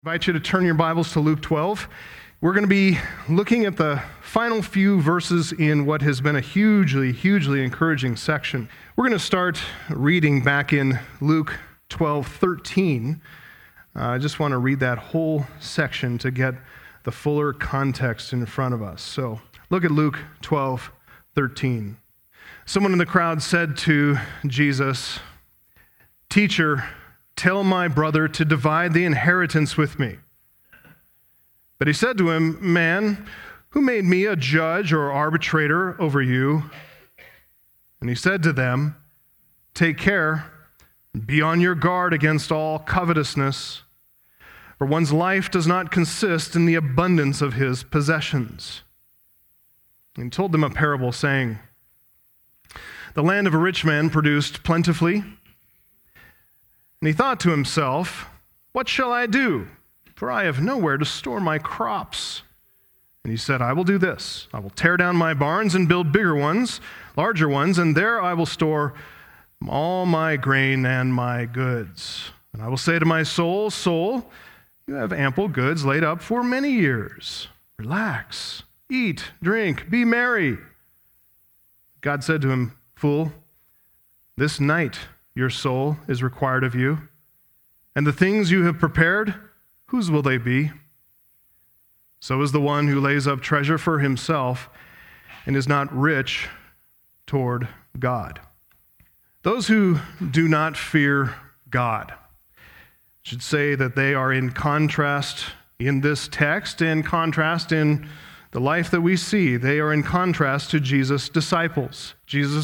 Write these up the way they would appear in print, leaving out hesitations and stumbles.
I invite you to turn your Bibles to Luke 12. We're going to be looking at the final few verses in what has been a hugely encouraging section. We're going to start reading back in Luke 12:13. I just want to read that whole section to get the fuller context in front of us. So look at Luke 12:13. Someone in the crowd said to Jesus, "Teacher, tell my brother to divide the inheritance with me." But he said to him, "Man, who made me a judge or arbitrator over you?" And he said to them, "Take care, be on your guard against all covetousness, for one's life does not consist in the abundance of his possessions." And he told them a parable, saying, "The land of a rich man produced plentifully. And he thought to himself, 'What shall I do? For I have nowhere to store my crops.' And he said, 'I will do this. I will tear down my barns and build bigger ones, larger ones, and there I will store all my grain and my goods. And I will say to my soul, Soul, you have ample goods laid up for many years. Relax, eat, drink, be merry.' God said to him, 'Fool, this night your soul is required of you, and the things you have prepared, whose will they be? So is the one who lays up treasure for himself and is not rich toward God.'" Those who do not fear God should say that they are in contrast in this text, in contrast in the life that we see. They are in contrast to Jesus' disciples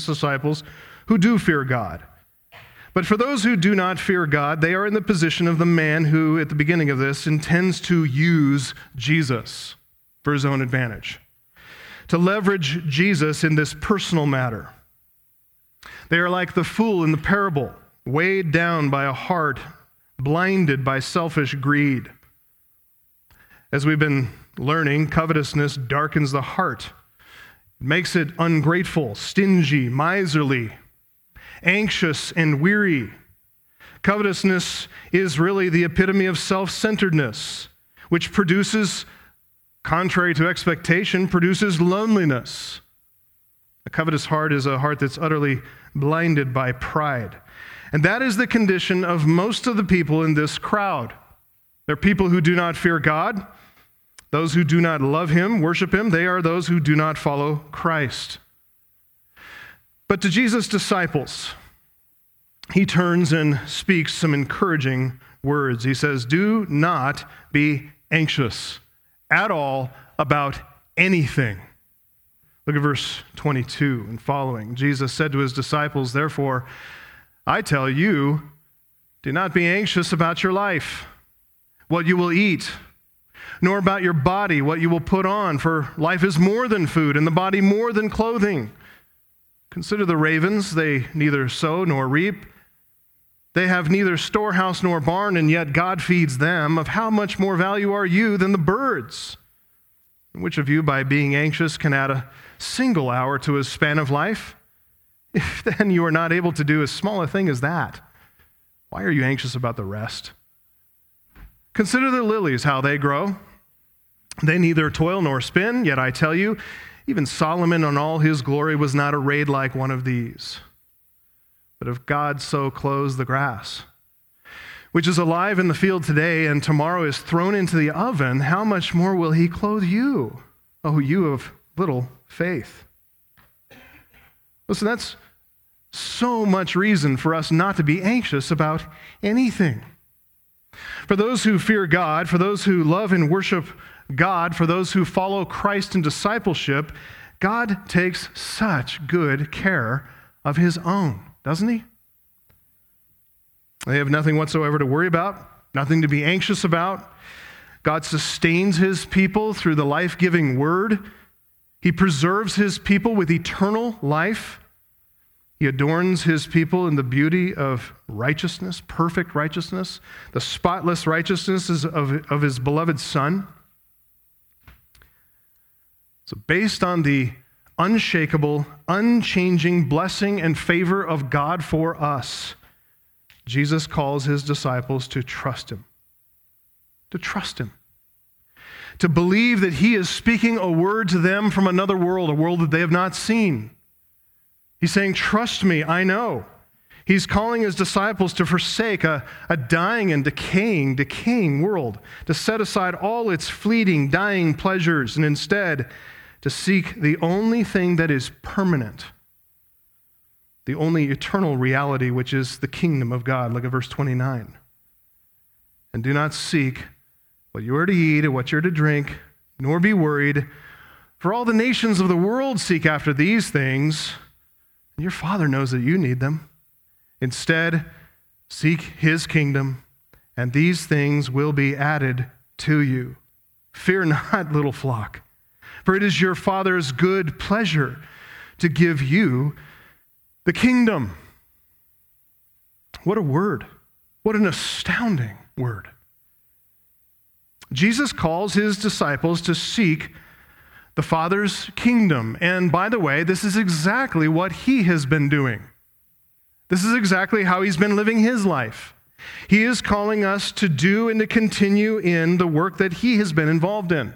who do fear God. But for those who do not fear God, they are in the position of the man who, at the beginning of this, intends to use Jesus for his own advantage, to leverage Jesus in this personal matter. They are like the fool in the parable, weighed down by a heart blinded by selfish greed. As we've been learning, covetousness darkens the heart. It makes it ungrateful, stingy, miserly, anxious and weary. Covetousness is really the epitome of self-centeredness, which produces, contrary to expectation, produces loneliness. A covetous heart is a heart that's utterly blinded by pride. And that is the condition of most of the people in this crowd. They're people who do not fear God. Those who do not love him, worship him, they are those who do not follow Christ. But to Jesus' disciples, he turns and speaks some encouraging words. He says, "Do not be anxious at all about anything." Look at verse 22 and following. Jesus said to his disciples, "Therefore, I tell you, do not be anxious about your life, what you will eat, nor about your body, what you will put on, for life is more than food, and the body more than clothing. Consider the ravens, they neither sow nor reap. They have neither storehouse nor barn, and yet God feeds them. Of how much more value are you than the birds? And which of you, by being anxious, can add a single hour to his span of life? If then you are not able to do as small a thing as that, why are you anxious about the rest? Consider the lilies, how they grow. They neither toil nor spin, yet I tell you, even Solomon in all his glory was not arrayed like one of these. But if God so clothes the grass, which is alive in the field today and tomorrow is thrown into the oven, how much more will he clothe you, O you of little faith?" Listen, that's so much reason for us not to be anxious about anything. For those who fear God, for those who love and worship God, for those who follow Christ in discipleship, God takes such good care of his own, doesn't he? They have nothing whatsoever to worry about, nothing to be anxious about. God sustains his people through the life-giving word. He preserves his people with eternal life. He adorns his people in the beauty of righteousness, perfect righteousness, the spotless righteousness of his beloved Son. So based on the unshakable, unchanging blessing and favor of God for us, Jesus calls his disciples to trust him. to trust him, to believe that he is speaking a word to them from another world, a world that they have not seen. He's saying, trust me, I know. He's calling his disciples to forsake a dying and decaying world, to set aside all its fleeting, dying pleasures, and instead to seek the only thing that is permanent, the only eternal reality, which is the kingdom of God. Look at verse 29. And do not seek what you are to eat or what you're to drink, nor be worried, for all the nations of the world seek after these things, and your Father knows that you need them. Instead, seek his kingdom, and these things will be added to you. Fear not, little flock, for it is your Father's good pleasure to give you the kingdom. What a word. What an astounding word. Jesus calls his disciples to seek the Father's kingdom. And by the way, this is exactly what he has been doing. This is exactly how he's been living his life. He is calling us to do and to continue in the work that he has been involved in.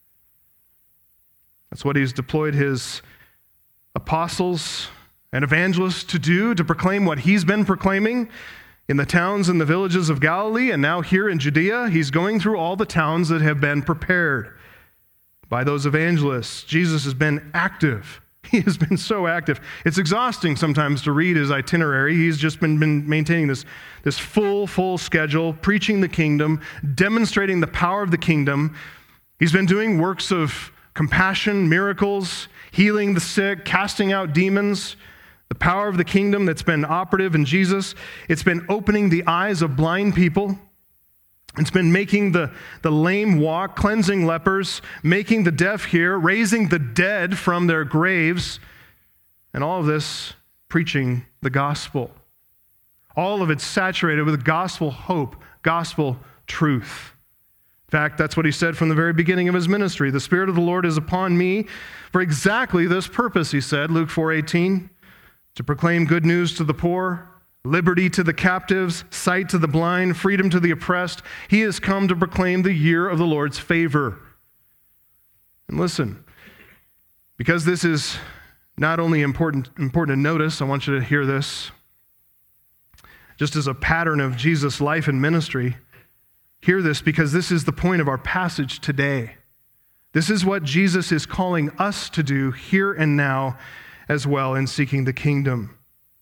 That's what he's deployed his apostles and evangelists to do, to proclaim what he's been proclaiming in the towns and the villages of Galilee, and now here in Judea. He's going through all the towns that have been prepared by those evangelists. Jesus has been active. He has been so active. It's exhausting sometimes to read his itinerary. He's just been maintaining this full schedule, preaching the kingdom, demonstrating the power of the kingdom. He's been doing works of compassion, miracles, healing the sick, casting out demons. The power of the kingdom that's been operative in Jesus. It's been opening the eyes of blind people. It's been making the lame walk, cleansing lepers, making the deaf hear, raising the dead from their graves, and all of this preaching the gospel. All of it saturated with gospel hope, gospel truth. In fact, that's what he said from the very beginning of his ministry. The Spirit of the Lord is upon me for exactly this purpose, he said, Luke 4:18, to proclaim good news to the poor, liberty to the captives, sight to the blind, freedom to the oppressed. He has come to proclaim the year of the Lord's favor. And listen, because this is not only important to notice, I want you to hear this. Just as a pattern of Jesus' life and ministry, hear this because this is the point of our passage today. This is what Jesus is calling us to do here and now as well in seeking the kingdom.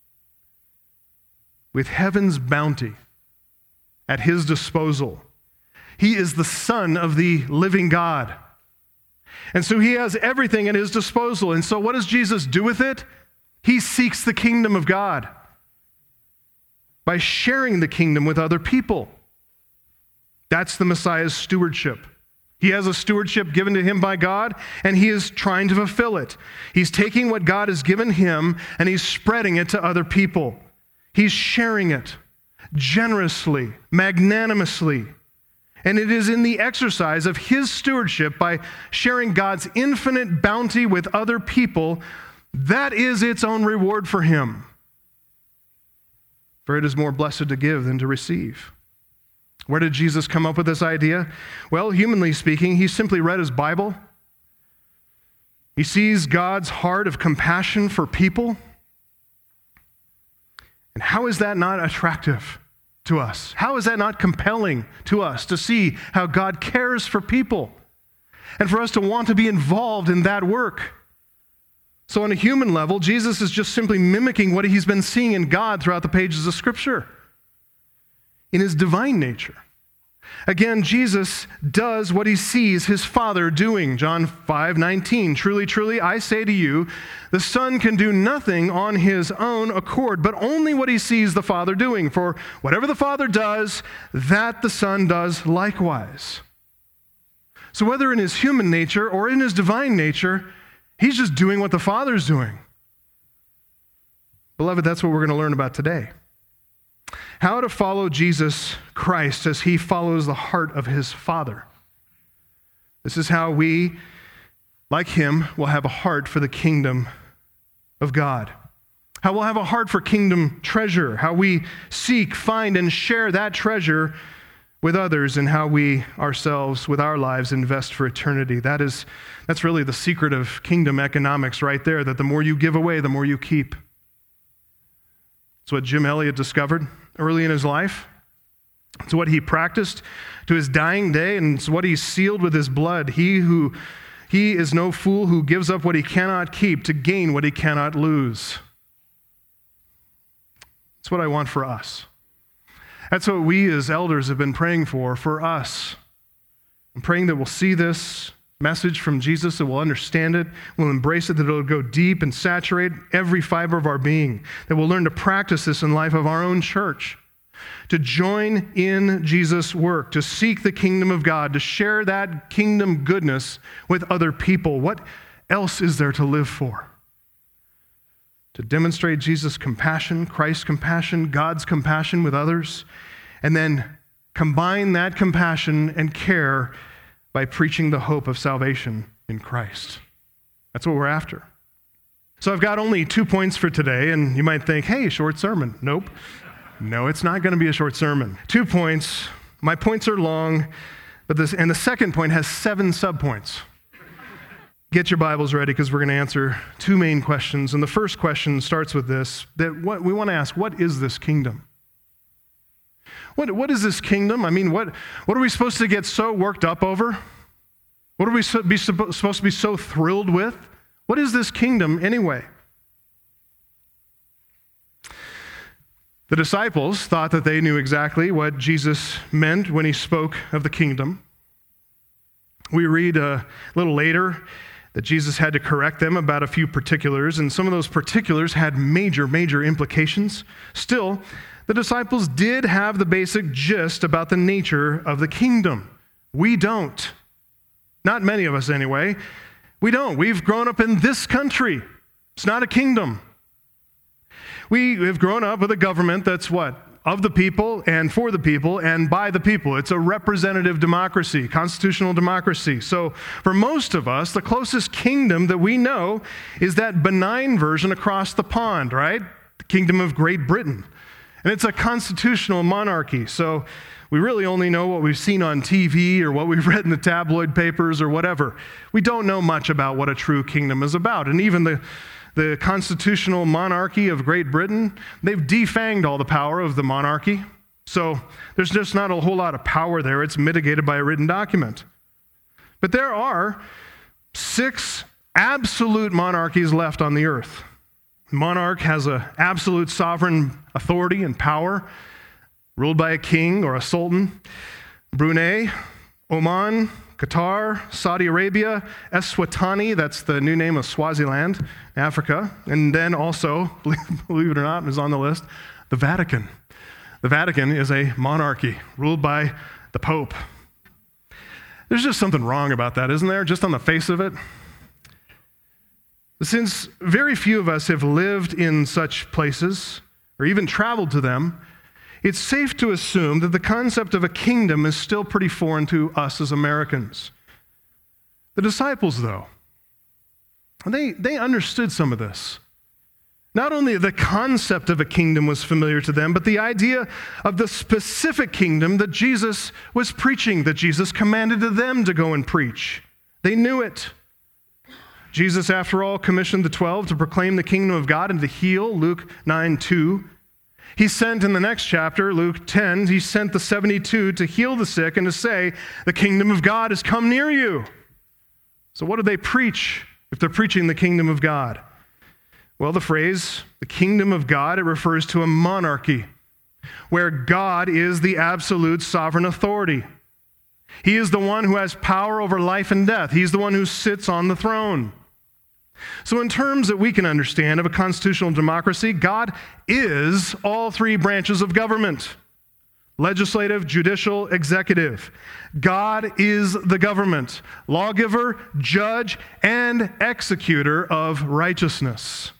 With heaven's bounty at his disposal, he is the Son of the living God. And so he has everything at his disposal. And so what does Jesus do with it? He seeks the kingdom of God by sharing the kingdom with other people. That's the Messiah's stewardship. He has a stewardship given to him by God, and he is trying to fulfill it. He's taking what God has given him, and he's spreading it to other people. He's sharing it generously, magnanimously. And it is in the exercise of his stewardship by sharing God's infinite bounty with other people, that is its own reward for him. For it is more blessed to give than to receive. Where did Jesus come up with this idea? Well, humanly speaking, he simply read his Bible. He sees God's heart of compassion for people. And how is that not attractive to us? How is that not compelling to us to see how God cares for people and for us to want to be involved in that work? So on a human level, Jesus is just simply mimicking what he's been seeing in God throughout the pages of Scripture. In his divine nature. Again, Jesus does what he sees his Father doing. John 5:19, truly, truly, I say to you, the Son can do nothing on his own accord, but only what he sees the Father doing. For whatever the Father does, that the Son does likewise. So whether in his human nature or in his divine nature, he's just doing what the Father's doing. Beloved, that's what we're going to learn about today. How to follow Jesus Christ as he follows the heart of his Father. This is how we, like him, will have a heart for the kingdom of God. How we'll have a heart for kingdom treasure. How we seek, find, and share that treasure with others and how we ourselves, with our lives, invest for eternity. That's really the secret of kingdom economics right there, that the more you give away, the more you keep. It's what Jim Elliot discovered early in his life. It's what he practiced to his dying day, and it's what he sealed with his blood. He is no fool who gives up what he cannot keep to gain what he cannot lose. That's what I want for us. That's what we as elders have been praying for us. I'm praying that we'll see this message from Jesus, that we'll understand it, we'll embrace it, that it'll go deep and saturate every fiber of our being, that we'll learn to practice this in life of our own church, to join in Jesus' work, to seek the kingdom of God, to share that kingdom goodness with other people. What else is there to live for? To demonstrate Jesus' compassion, Christ's compassion, God's compassion with others, and then combine that compassion and care by preaching the hope of salvation in Christ. That's what we're after. So I've got only 2 points for today, and you might think, hey, short sermon. Nope. No, it's not going to be a short sermon. 2 points. My points are long, and the second point has 7 subpoints. Get your Bibles ready, because we're going to answer 2 main questions. And the first question starts with this, that what we want to ask, what is this kingdom? What is this kingdom? I mean, what are we supposed to get so worked up over? What are we supposed to be so thrilled with? What is this kingdom anyway? The disciples thought that they knew exactly what Jesus meant when he spoke of the kingdom. We read a little later that Jesus had to correct them about a few particulars, and some of those particulars had major implications. Still, the disciples did have the basic gist about the nature of the kingdom. We don't. Not many of us anyway. We don't. We've grown up in this country. It's not a kingdom. We have grown up with a government that's what? Of the people and for the people and by the people. It's a representative democracy, constitutional democracy. So for most of us, the closest kingdom that we know is that benign version across the pond, right? The Kingdom of Great Britain. And it's a constitutional monarchy. So we really only know what we've seen on TV or what we've read in the tabloid papers or whatever. We don't know much about what a true kingdom is about. And even the constitutional monarchy of Great Britain, they've defanged all the power of the monarchy. So there's just not a whole lot of power there. It's mitigated by a written document. But there are 6 absolute monarchies left on the earth. The monarch has an absolute sovereign authority and power, ruled by a king or a sultan. Brunei, Oman, Qatar, Saudi Arabia, Eswatini, that's the new name of Swaziland, Africa, and then also, believe it or not, is on the list, the Vatican. The Vatican is a monarchy ruled by the Pope. There's just something wrong about that, isn't there? Just on the face of it. Since very few of us have lived in such places or even traveled to them, it's safe to assume that the concept of a kingdom is still pretty foreign to us as Americans. The disciples, though, they understood some of this. Not only the concept of a kingdom was familiar to them, but the idea of the specific kingdom that Jesus was preaching, that Jesus commanded to them to go and preach. They knew it. Jesus, after all, commissioned the 12 to proclaim the kingdom of God and to heal, Luke 9:2. He sent in the next chapter, Luke 10, he sent the 72 to heal the sick and to say, the kingdom of God has come near you. So what do they preach if they're preaching the kingdom of God? Well, the phrase, the kingdom of God, it refers to a monarchy where God is the absolute sovereign authority. He is the one who has power over life and death. He's the one who sits on the throne. So in terms that we can understand of a constitutional democracy, God is all 3 branches of government: legislative, judicial, executive. God is the government, lawgiver, judge, and executor of righteousness.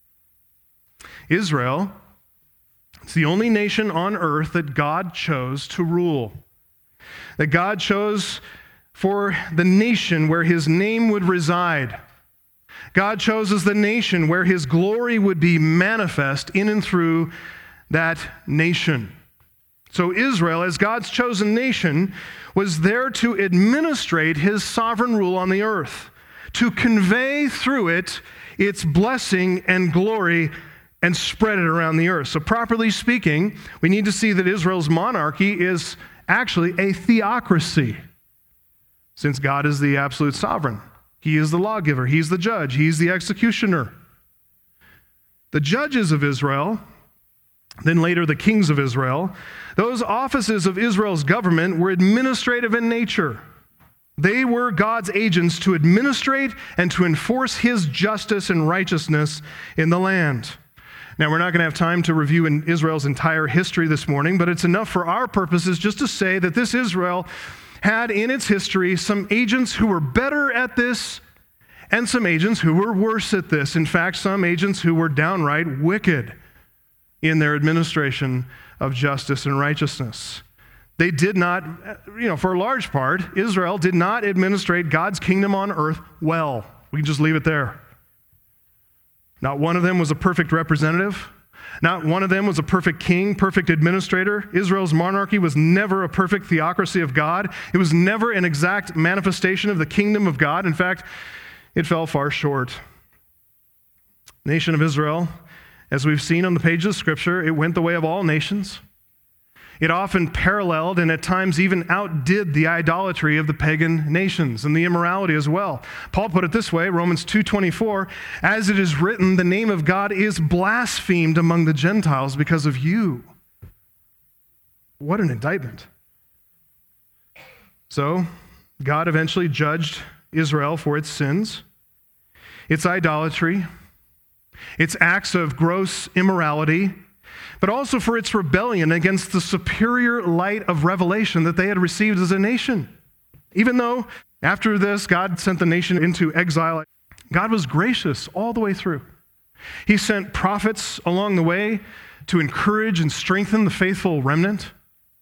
Israel is the only nation on earth that God chose to rule. That God chose for the nation where his name would reside. God chose as the nation where his glory would be manifest in and through that nation. So Israel, as God's chosen nation, was there to administrate his sovereign rule on the earth, to convey through it its blessing and glory and spread it around the earth. So properly speaking, we need to see that Israel's monarchy is actually a theocracy, since God is the absolute sovereign. He is the lawgiver. He's the judge. He's the executioner. The judges of Israel, then later the kings of Israel, those offices of Israel's government were administrative in nature. They were God's agents to administrate and to enforce his justice and righteousness in the land. Now, we're not going to have time to review in Israel's entire history this morning, but it's enough for our purposes just to say that this Israel had in its history some agents who were better at this and some agents who were worse at this. In fact, some agents who were downright wicked in their administration of justice and righteousness. They did not, for a large part, Israel did not administrate God's kingdom on earth well. We can just leave it there. Not one of them was a perfect representative. Not one of them was a perfect king, perfect administrator. Israel's monarchy was never a perfect theocracy of God. It was never an exact manifestation of the kingdom of God. In fact, it fell far short. The nation of Israel, as we've seen on the pages of Scripture, it went the way of all nations. It often paralleled and at times even outdid the idolatry of the pagan nations and the immorality as well. Paul put it this way, Romans 2:24, as it is written, the name of God is blasphemed among the Gentiles because of you. What an indictment. So, God eventually judged Israel for its sins, its idolatry, its acts of gross immorality, but also for its rebellion against the superior light of revelation that they had received as a nation. Even though after this, God sent the nation into exile, God was gracious all the way through. He sent prophets along the way to encourage and strengthen the faithful remnant.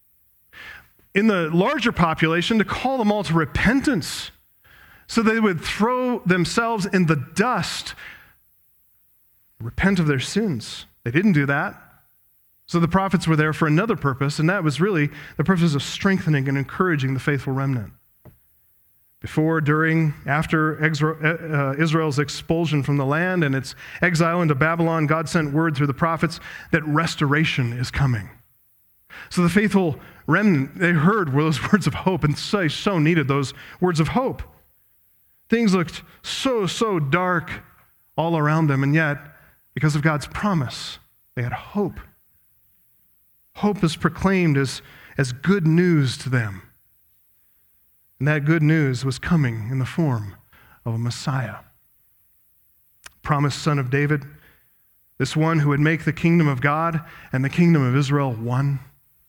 In the larger population, to call them all to repentance so they would throw themselves in the dust, repent of their sins. They didn't do that. So the prophets were there for another purpose, and that was really the purpose of strengthening and encouraging the faithful remnant. Before, during, after Israel's expulsion from the land and its exile into Babylon, God sent word through the prophets that restoration is coming. So the faithful remnant, they heard those words of hope and so needed those words of hope. Things looked so dark all around them, and yet, because of God's promise, they had hope. Hope is proclaimed as good news to them. And that good news was coming in the form of a Messiah. Promised son of David, this one who would make the kingdom of God and the kingdom of Israel one.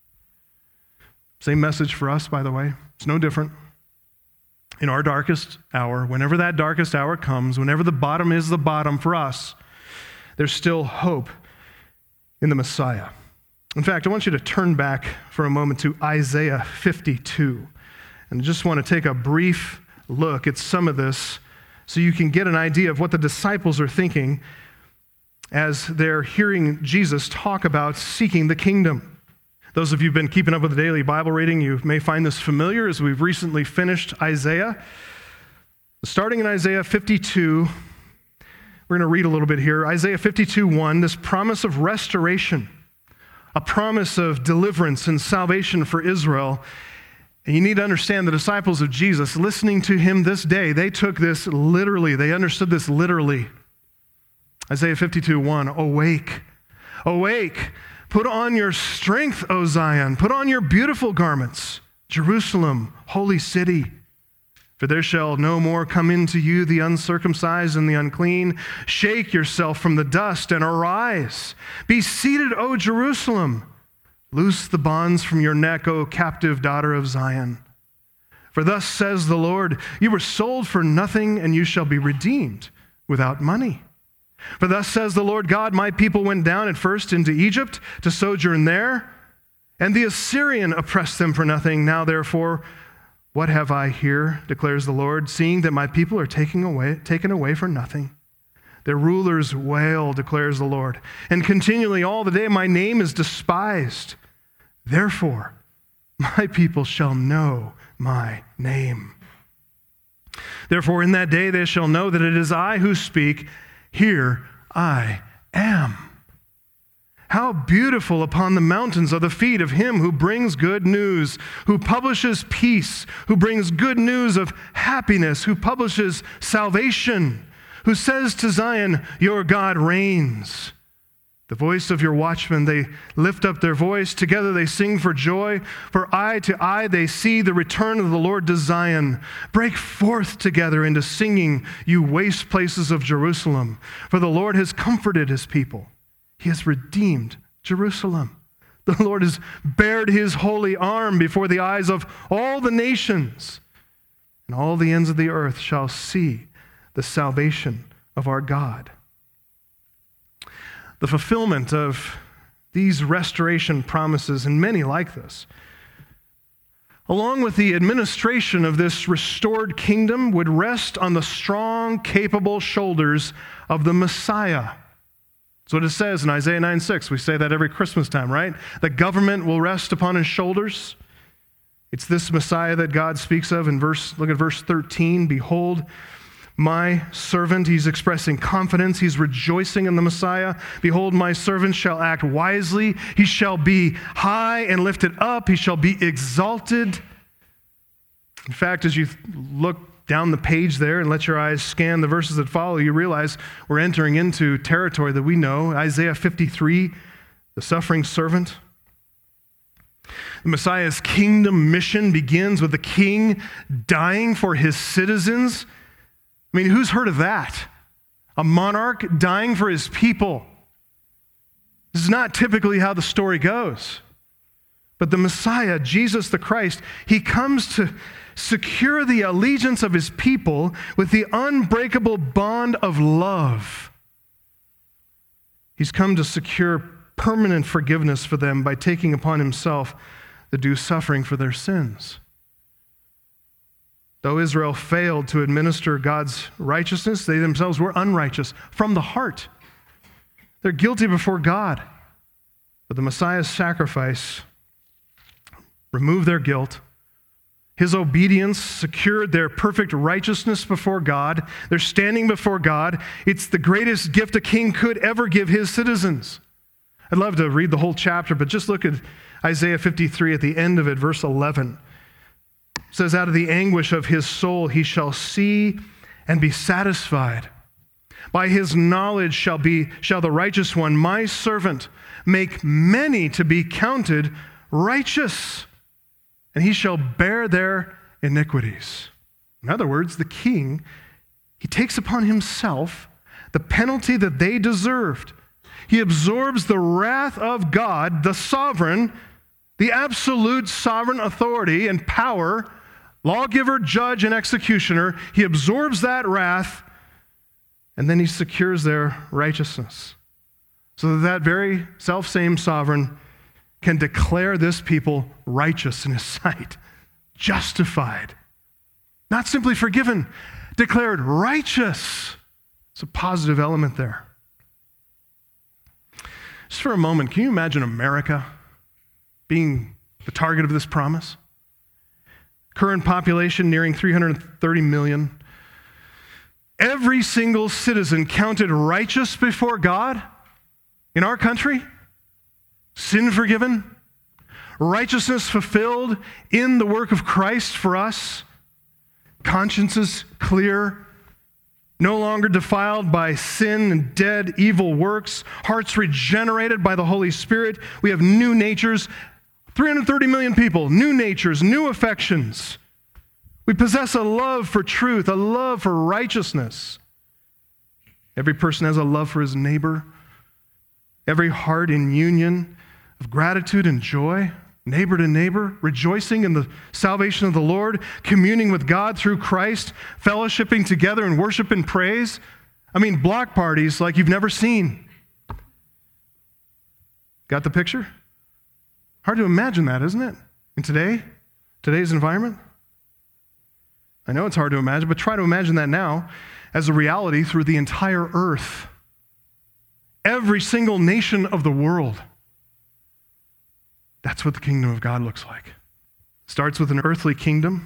Same message for us, by the way. It's no different. In our darkest hour, whenever that darkest hour comes, whenever the bottom is the bottom for us, there's still hope in the Messiah. In fact, I want you to turn back for a moment to Isaiah 52. And I just want to take a brief look at some of this so you can get an idea of what the disciples are thinking as they're hearing Jesus talk about seeking the kingdom. Those of you who've been keeping up with the daily Bible reading, you may find this familiar as we've recently finished Isaiah. Starting in Isaiah 52, we're going to read a little bit here. Isaiah 52:1, this promise of restoration, a promise of deliverance and salvation for Israel. And you need to understand the disciples of Jesus, listening to him this day, they took this literally. They understood this literally. Isaiah 52:1, awake, awake, put on your strength, O Zion, put on your beautiful garments, Jerusalem, holy city. For there shall no more come into you the uncircumcised and the unclean. Shake yourself from the dust and arise. Be seated, O Jerusalem. Loose the bonds from your neck, O captive daughter of Zion. For thus says the Lord, you were sold for nothing, and you shall be redeemed without money. For thus says the Lord God, my people went down at first into Egypt to sojourn there, and the Assyrian oppressed them for nothing. Now therefore, what have I here, declares the Lord, seeing that my people are taken away for nothing? Their rulers wail, declares the Lord, and continually all the day my name is despised. Therefore, my people shall know my name. Therefore, in that day they shall know that it is I who speak. Here I am. How beautiful upon the mountains are the feet of him who brings good news, who publishes peace, who brings good news of happiness, who publishes salvation, who says to Zion, your God reigns. The voice of your watchmen, they lift up their voice. Together they sing for joy. For eye to eye they see the return of the Lord to Zion. Break forth together into singing, you waste places of Jerusalem. For the Lord has comforted his people. He has redeemed Jerusalem. The Lord has bared his holy arm before the eyes of all the nations. And all the ends of the earth shall see the salvation of our God. The fulfillment of these restoration promises, and many like this, along with the administration of this restored kingdom, would rest on the strong, capable shoulders of the Messiah. That's what it says in Isaiah 9:6. We say that every Christmas time, right? The government will rest upon his shoulders. It's this Messiah that God speaks of in look at verse 13. Behold, my servant, he's expressing confidence. He's rejoicing in the Messiah. Behold, my servant shall act wisely. He shall be high and lifted up. He shall be exalted. In fact, as you look down the page there and let your eyes scan the verses that follow, you realize we're entering into territory that we know. Isaiah 53, the suffering servant. The Messiah's kingdom mission begins with the king dying for his citizens. I mean, who's heard of that? A monarch dying for his people. This is not typically how the story goes. But the Messiah, Jesus the Christ, he comes to secure the allegiance of his people with the unbreakable bond of love. He's come to secure permanent forgiveness for them by taking upon himself the due suffering for their sins. Though Israel failed to administer God's righteousness, they themselves were unrighteous from the heart. They're guilty before God. But the Messiah's sacrifice removed their guilt. His obedience secured their perfect righteousness before God. They're standing before God. It's the greatest gift a king could ever give his citizens. I'd love to read the whole chapter, but just look at Isaiah 53 at the end of it, verse 11. It says, out of the anguish of his soul he shall see and be satisfied. By his knowledge shall the righteous one, my servant, make many to be counted righteous, and he shall bear their iniquities. In other words, the king, he takes upon himself the penalty that they deserved. He absorbs the wrath of God, the sovereign, the absolute sovereign authority and power, lawgiver, judge, and executioner. He absorbs that wrath, and then he secures their righteousness. So that very self-same sovereign can declare this people righteous in his sight, justified, not simply forgiven, declared righteous. It's a positive element there. Just for a moment, can you imagine America being the target of this promise? Current population nearing 330 million. Every single citizen counted righteous before God in our country, sin forgiven, righteousness fulfilled in the work of Christ for us, consciences clear, no longer defiled by sin and dead evil works, hearts regenerated by the Holy Spirit. We have new natures, 330 million people, new natures, new affections. We possess a love for truth, a love for righteousness. Every person has a love for his neighbor. Every heart in union of gratitude and joy, neighbor to neighbor, rejoicing in the salvation of the Lord, communing with God through Christ, fellowshipping together in worship and praise. I mean, block parties like you've never seen. Got the picture? Hard to imagine that, isn't it? In today's environment? I know it's hard to imagine, but try to imagine that now as a reality through the entire earth. Every single nation of the world. That's what the kingdom of God looks like. It starts with an earthly kingdom,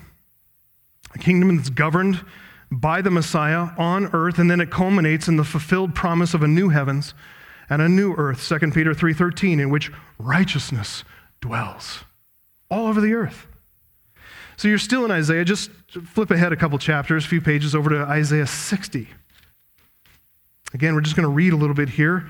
a kingdom that's governed by the Messiah on earth, and then it culminates in the fulfilled promise of a new heavens and a new earth, 2 Peter 3:13, in which righteousness dwells all over the earth. So you're still in Isaiah. Just flip ahead a couple chapters, a few pages over to Isaiah 60. Again, we're just going to read a little bit here.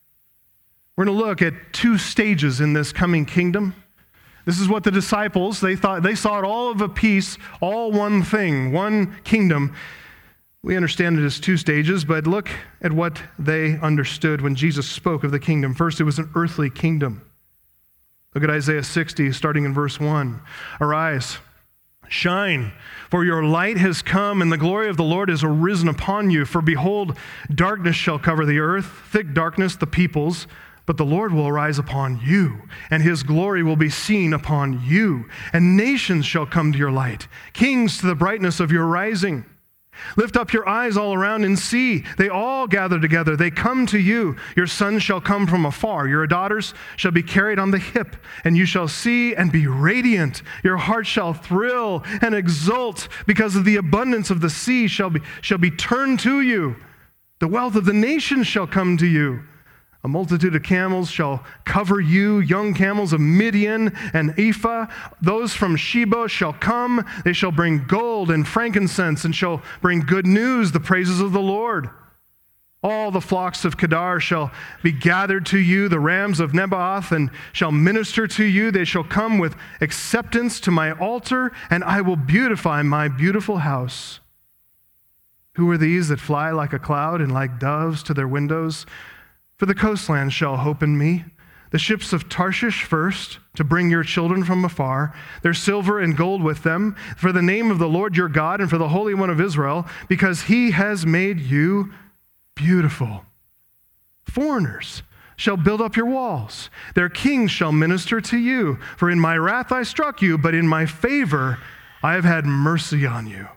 We're going to look at two stages in this coming kingdom. This is what the disciples, they thought, they saw it all of a piece, all one thing, one kingdom. We understand it as two stages, but look at what they understood when Jesus spoke of the kingdom. First, it was an earthly kingdom. Look at Isaiah 60, starting in verse 1. Arise, shine, for your light has come, and the glory of the Lord is arisen upon you. For behold, darkness shall cover the earth, thick darkness the peoples, but the Lord will arise upon you, and his glory will be seen upon you. And nations shall come to your light, kings to the brightness of your rising. Lift up your eyes all around and see. They all gather together. They come to you. Your sons shall come from afar. Your daughters shall be carried on the hip, and you shall see and be radiant. Your heart shall thrill and exult, because of the abundance of the sea shall be turned to you. The wealth of the nations shall come to you. A multitude of camels shall cover you, young camels of Midian and Ephah. Those from Sheba shall come. They shall bring gold and frankincense, and shall bring good news, the praises of the Lord. All the flocks of Kedar shall be gathered to you, the rams of Nebaioth, and shall minister to you. They shall come with acceptance to my altar, and I will beautify my beautiful house. Who are these that fly like a cloud and like doves to their windows? For the coastland shall hope in me, the ships of Tarshish first, to bring your children from afar, their silver and gold with them, for the name of the Lord your God and for the Holy One of Israel, because he has made you beautiful. Foreigners shall build up your walls. Their kings shall minister to you. For in my wrath I struck you, but in my favor I have had mercy on you.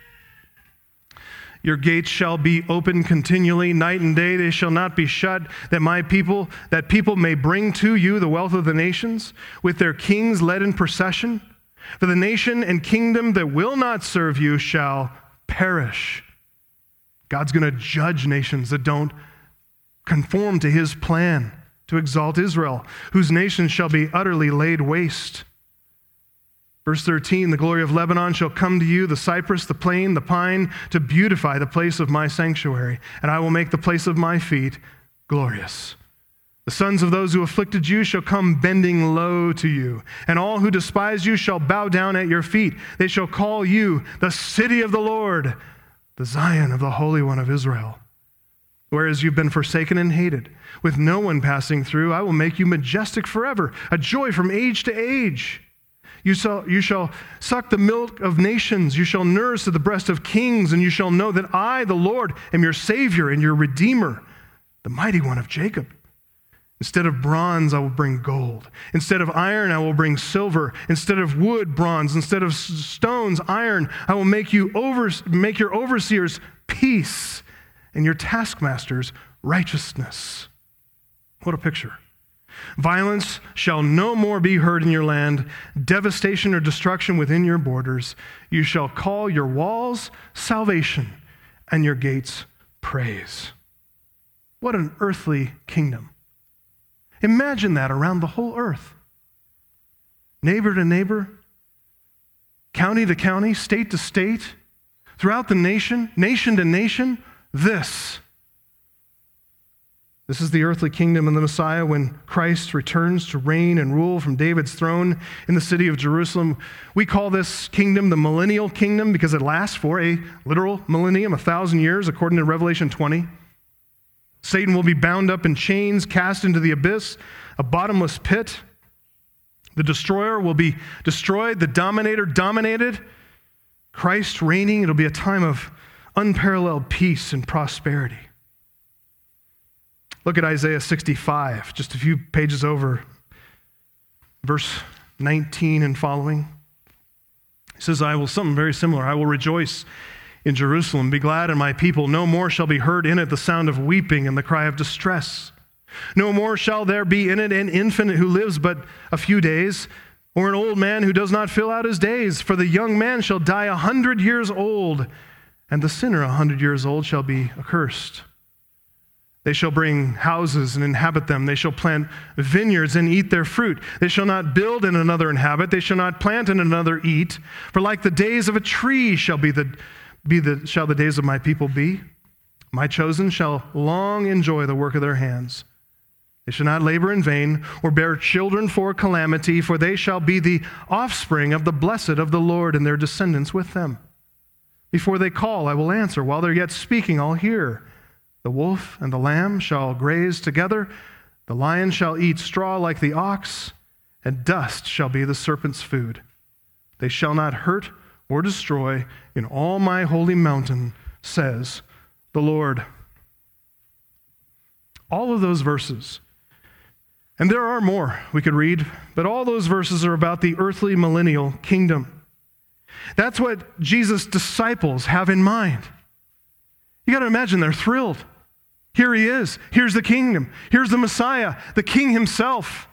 Your gates shall be open continually, night and day they shall not be shut, that people may bring to you the wealth of the nations, with their kings led in procession. For the nation and kingdom that will not serve you shall perish. God's going to judge nations that don't conform to his plan to exalt Israel, whose nations shall be utterly laid waste. Verse 13, the glory of Lebanon shall come to you, the cypress, the plane, the pine, to beautify the place of my sanctuary, and I will make the place of my feet glorious. The sons of those who afflicted you shall come bending low to you, and all who despise you shall bow down at your feet. They shall call you the city of the Lord, the Zion of the Holy One of Israel. Whereas you've been forsaken and hated, with no one passing through, I will make you majestic forever, a joy from age to age. You shall suck the milk of nations. You shall nurse at the breast of kings, and you shall know that I, the Lord, am your Savior and your Redeemer, the mighty one of Jacob. Instead of bronze, I will bring gold. Instead of iron, I will bring silver. Instead of wood, bronze. Instead of stones, iron. I will make your overseers peace, and your taskmasters righteousness. What a picture. Violence shall no more be heard in your land, devastation or destruction within your borders. You shall call your walls salvation and your gates praise. What an earthly kingdom. Imagine that around the whole earth. Neighbor to neighbor, county to county, state to state, throughout the nation, nation to nation, this is the earthly kingdom of the Messiah when Christ returns to reign and rule from David's throne in the city of Jerusalem. We call this kingdom the millennial kingdom because it lasts for a literal millennium, 1,000 years, according to Revelation 20. Satan will be bound up in chains, cast into the abyss, a bottomless pit. The destroyer will be destroyed, the dominator dominated. Christ reigning, it'll be a time of unparalleled peace and prosperity. Look at Isaiah 65, just a few pages over, verse 19 and following. It says, something very similar. I will rejoice in Jerusalem, be glad in my people. No more shall be heard in it the sound of weeping and the cry of distress. No more shall there be in it an infant who lives but a few days, or an old man who does not fill out his days. For the young man shall die 100 years old, and the sinner 100 years old shall be accursed. They shall bring houses and inhabit them. They shall plant vineyards and eat their fruit. They shall not build and another inhabit. They shall not plant and another eat. For like the days of a tree shall the days of my people be. My chosen shall long enjoy the work of their hands. They shall not labor in vain or bear children for calamity, for they shall be the offspring of the blessed of the Lord, and their descendants with them. Before they call, I will answer. While they're yet speaking, I'll hear. The wolf and the lamb shall graze together. The lion shall eat straw like the ox, and dust shall be the serpent's food. They shall not hurt or destroy in all my holy mountain, says the Lord. All of those verses, and there are more we could read, but all those verses are about the earthly millennial kingdom. That's what Jesus' disciples have in mind. You got to imagine they're thrilled. Here he is. Here's the kingdom. Here's the Messiah, the King himself.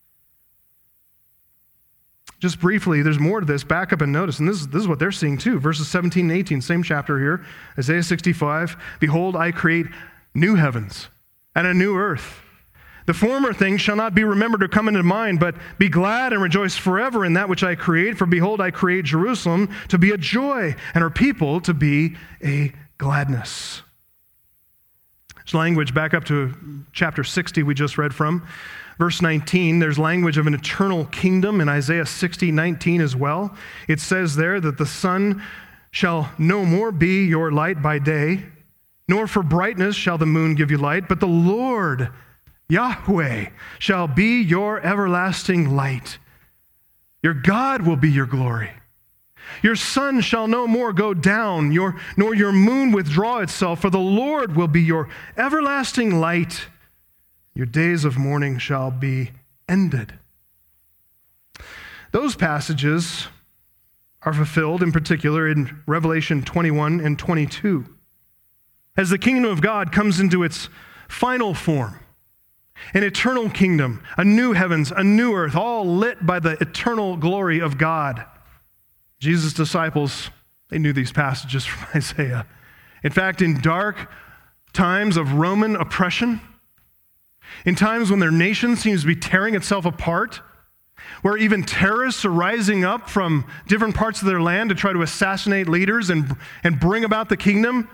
Just briefly, there's more to this. Back up and notice, and this is what they're seeing too. Verses 17 and 18, same chapter here, Isaiah 65. Behold, I create new heavens and a new earth. The former things shall not be remembered or come into mind, but be glad and rejoice forever in that which I create. For behold, I create Jerusalem to be a joy, and her people to be a gladness. There's language back up to chapter 60 we just read from. Verse 19, there's language of an eternal kingdom in Isaiah 60:19 as well. It says there that the sun shall no more be your light by day, nor for brightness shall the moon give you light, but the Lord, Yahweh, shall be your everlasting light. Your God will be your glory. Your sun shall no more go down, nor your moon withdraw itself, for the Lord will be your everlasting light. Your days of mourning shall be ended. Those passages are fulfilled in particular in Revelation 21 and 22. As the kingdom of God comes into its final form, an eternal kingdom, a new heavens, a new earth, all lit by the eternal glory of God. Jesus' disciples, they knew these passages from Isaiah. In fact, in dark times of Roman oppression, in times when their nation seems to be tearing itself apart, where even terrorists are rising up from different parts of their land to try to assassinate leaders and bring about the kingdom,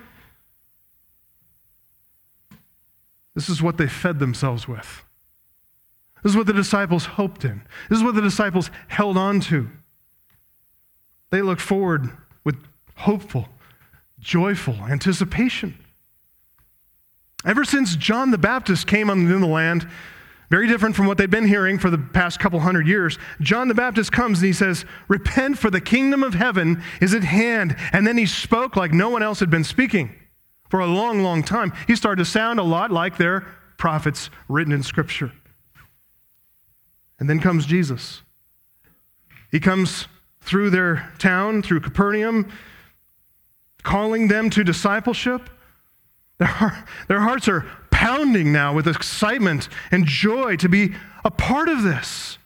this is what they fed themselves with. This is what the disciples hoped in. This is what the disciples held on to. They looked forward with hopeful, joyful anticipation. Ever since John the Baptist came into the land, very different from what they'd been hearing for the past couple hundred years, John the Baptist comes and he says, repent, for the kingdom of heaven is at hand. And then he spoke like no one else had been speaking for a long, long time. He started to sound a lot like their prophets written in Scripture. And then comes Jesus. He comes through their town, through Capernaum, calling them to discipleship. Their hearts are pounding now with excitement and joy to be a part of this.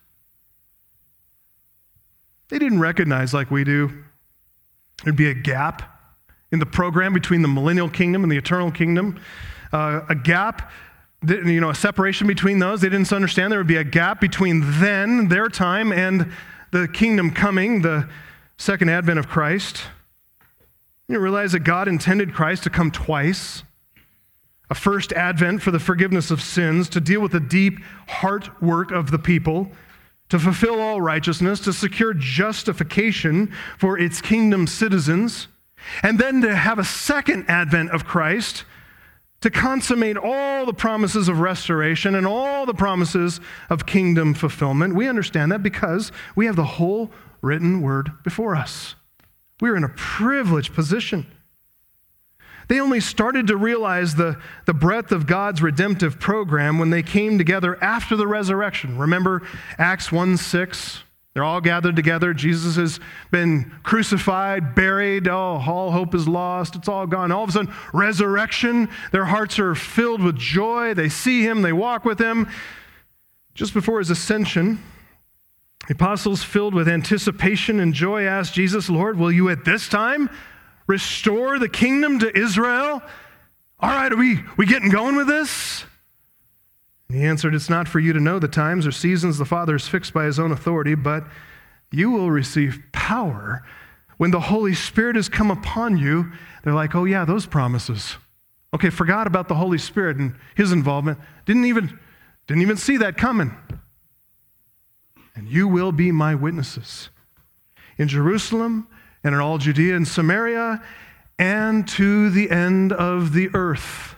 They didn't recognize, like we do, there'd be a gap in the program between the millennial kingdom and the eternal kingdom. A gap, a separation between those. They didn't understand there would be a gap between then, their time, and the kingdom coming, the second advent of Christ. You realize that God intended Christ to come twice. A first advent for the forgiveness of sins, to deal with the deep heart work of the people, to fulfill all righteousness, to secure justification for its kingdom citizens, and then to have a second advent of Christ to consummate all the promises of restoration and all the promises of kingdom fulfillment. We understand that because we have the whole written word before us. We're in a privileged position. They only started to realize the breadth of God's redemptive program when they came together after the resurrection. Remember Acts 1:6, They're all gathered together. Jesus has been crucified, buried. Oh, all hope is lost. It's all gone. All of a sudden, resurrection. Their hearts are filled with joy. They see him. They walk with him. Just before his ascension, the apostles, filled with anticipation and joy, asked Jesus, Lord, will you at this time restore the kingdom to Israel? All right, are we getting going with this? And he answered, it's not for you to know the times or seasons the Father has fixed by his own authority, but you will receive power when the Holy Spirit has come upon you. They're like, oh yeah, those promises. Okay, forgot about the Holy Spirit and his involvement. Didn't even see that coming. And you will be my witnesses in Jerusalem and in all Judea and Samaria and to the end of the earth.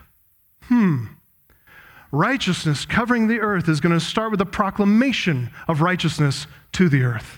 Righteousness covering the earth is going to start with a proclamation of righteousness to the earth.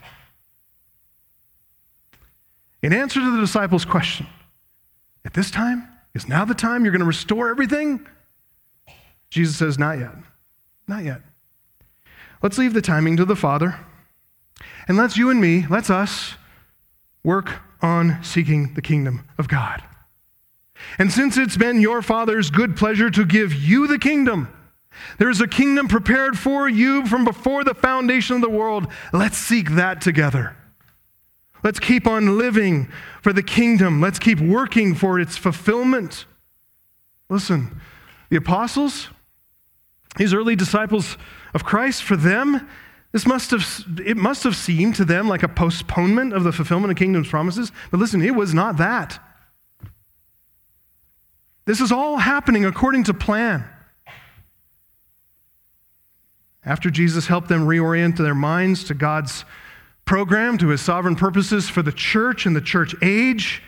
In answer to the disciples' question, at this time, is now the time you're going to restore everything? Jesus says, not yet. Not yet. Let's leave the timing to the Father, and let's you and me, let's us, work on seeking the kingdom of God. And since it's been your Father's good pleasure to give you the kingdom, there's a kingdom prepared for you from before the foundation of the world. Let's seek that together. Let's keep on living for the kingdom. Let's keep working for its fulfillment. Listen, the apostles, these early disciples of Christ, for them, it must have seemed to them like a postponement of the fulfillment of kingdom's promises. But listen, it was not that. This is all happening according to plan. After Jesus helped them reorient their minds to God's program, to his sovereign purposes for the church and the church age,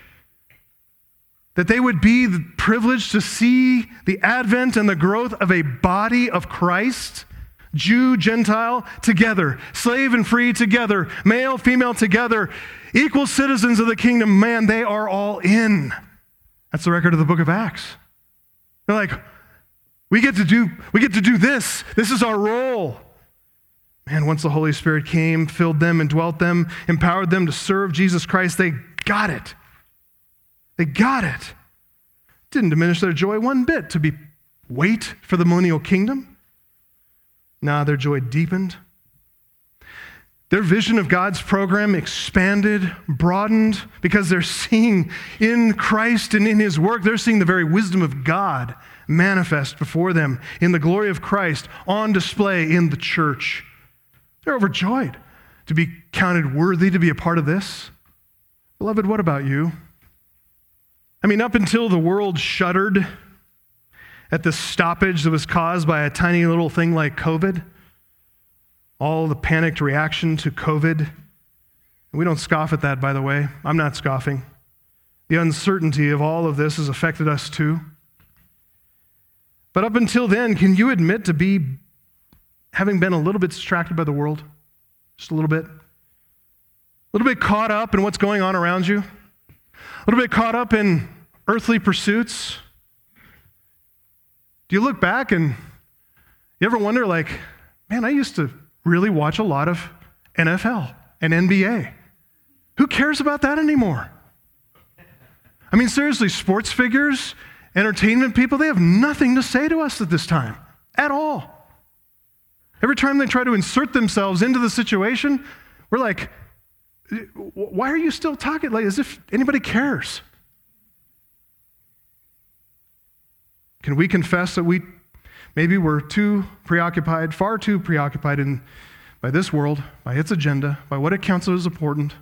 that they would be privileged to see the advent and the growth of a body of Christ, Jew, Gentile, together, slave and free together, male, female together, equal citizens of the kingdom. Man, they are all in. That's the record of the book of Acts. They're like, we get to do this. This is our role. Man, once the Holy Spirit came, filled them, and dwelt them, empowered them to serve Jesus Christ, they got it. They got it. Didn't diminish their joy one bit to wait for the millennial kingdom. Nah, their joy deepened. Their vision of God's program expanded, broadened, because they're seeing in Christ and in his work, they're seeing the very wisdom of God manifest before them in the glory of Christ on display in the church. They're overjoyed to be counted worthy to be a part of this. Beloved, what about you? I mean, up until the world shuddered at the stoppage that was caused by a tiny little thing like COVID, all the panicked reaction to COVID. And we don't scoff at that, by the way. I'm not scoffing. The uncertainty of all of this has affected us too. But up until then, can you admit to having been a little bit distracted by the world? Just a little bit? A little bit caught up in what's going on around you? A little bit caught up in earthly pursuits? Do you look back and you ever wonder, like, man, I used to really watch a lot of NFL and NBA. Who cares about that anymore? I mean, seriously, sports figures, entertainment people, they have nothing to say to us at this time, at all. Every time they try to insert themselves into the situation, we're like, why are you still talking like as if anybody cares? Can we confess that maybe we're too preoccupied, far too preoccupied by this world, by its agenda, by what it counts as important?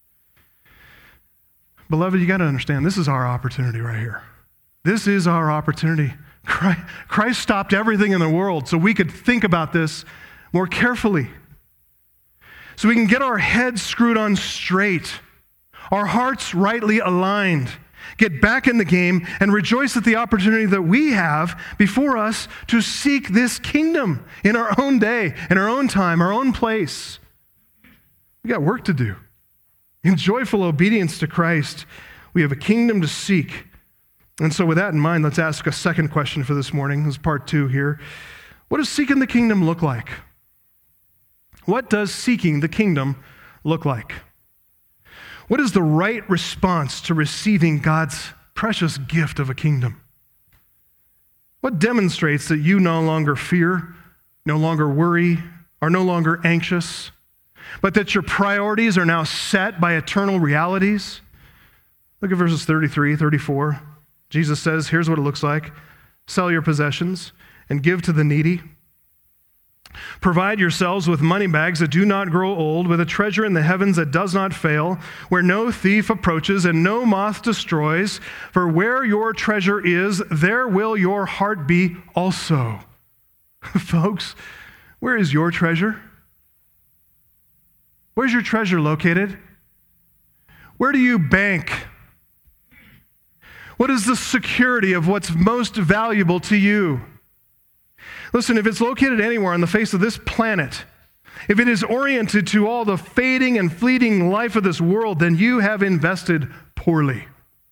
Beloved, you got to understand, this is our opportunity right here. This is our opportunity. Christ stopped everything in the world so we could think about this more carefully. So we can get our heads screwed on straight, our hearts rightly aligned, get back in the game, and rejoice at the opportunity that we have before us to seek this kingdom in our own day, in our own time, our own place. We got work to do. In joyful obedience to Christ, we have a kingdom to seek. And so with that in mind, let's ask a second question for this morning. This is part 2 here. What does seeking the kingdom look like? What does seeking the kingdom look like? What is the right response to receiving God's precious gift of a kingdom? What demonstrates that you no longer fear, no longer worry, are no longer anxious, but that your priorities are now set by eternal realities? Look at verses 33, 34. Jesus says, here's what it looks like. Sell your possessions and give to the needy. Provide yourselves with money bags that do not grow old, with a treasure in the heavens that does not fail, where no thief approaches and no moth destroys. For where your treasure is, there will your heart be also. Folks, where is your treasure? Where's your treasure located? Where do you bank? What is the security of what's most valuable to you? Listen, if it's located anywhere on the face of this planet, if it is oriented to all the fading and fleeting life of this world, then you have invested poorly.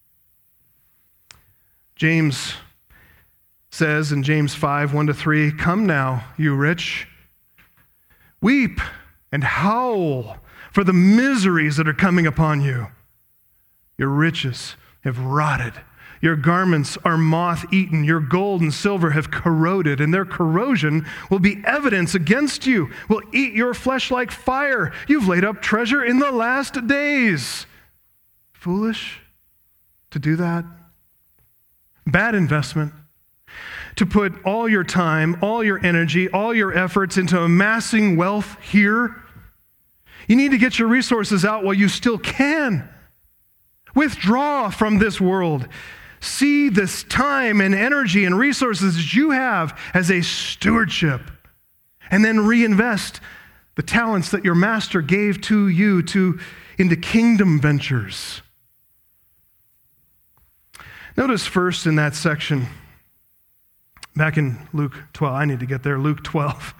James says in James 5, 1-3, "Come now, you rich, weep and howl for the miseries that are coming upon you. Your riches have rotted. Your garments are moth-eaten. Your gold and silver have corroded, and their corrosion will be evidence against you, will eat your flesh like fire. You've laid up treasure in the last days." Foolish to do that. Bad investment. To put all your time, all your energy, all your efforts into amassing wealth here. You need to get your resources out while you still can. Withdraw from this world. See this time and energy and resources that you have as a stewardship, and then reinvest the talents that your master gave to you into kingdom ventures. Notice first in that section, back in Luke 12, I need to get there, Luke 12,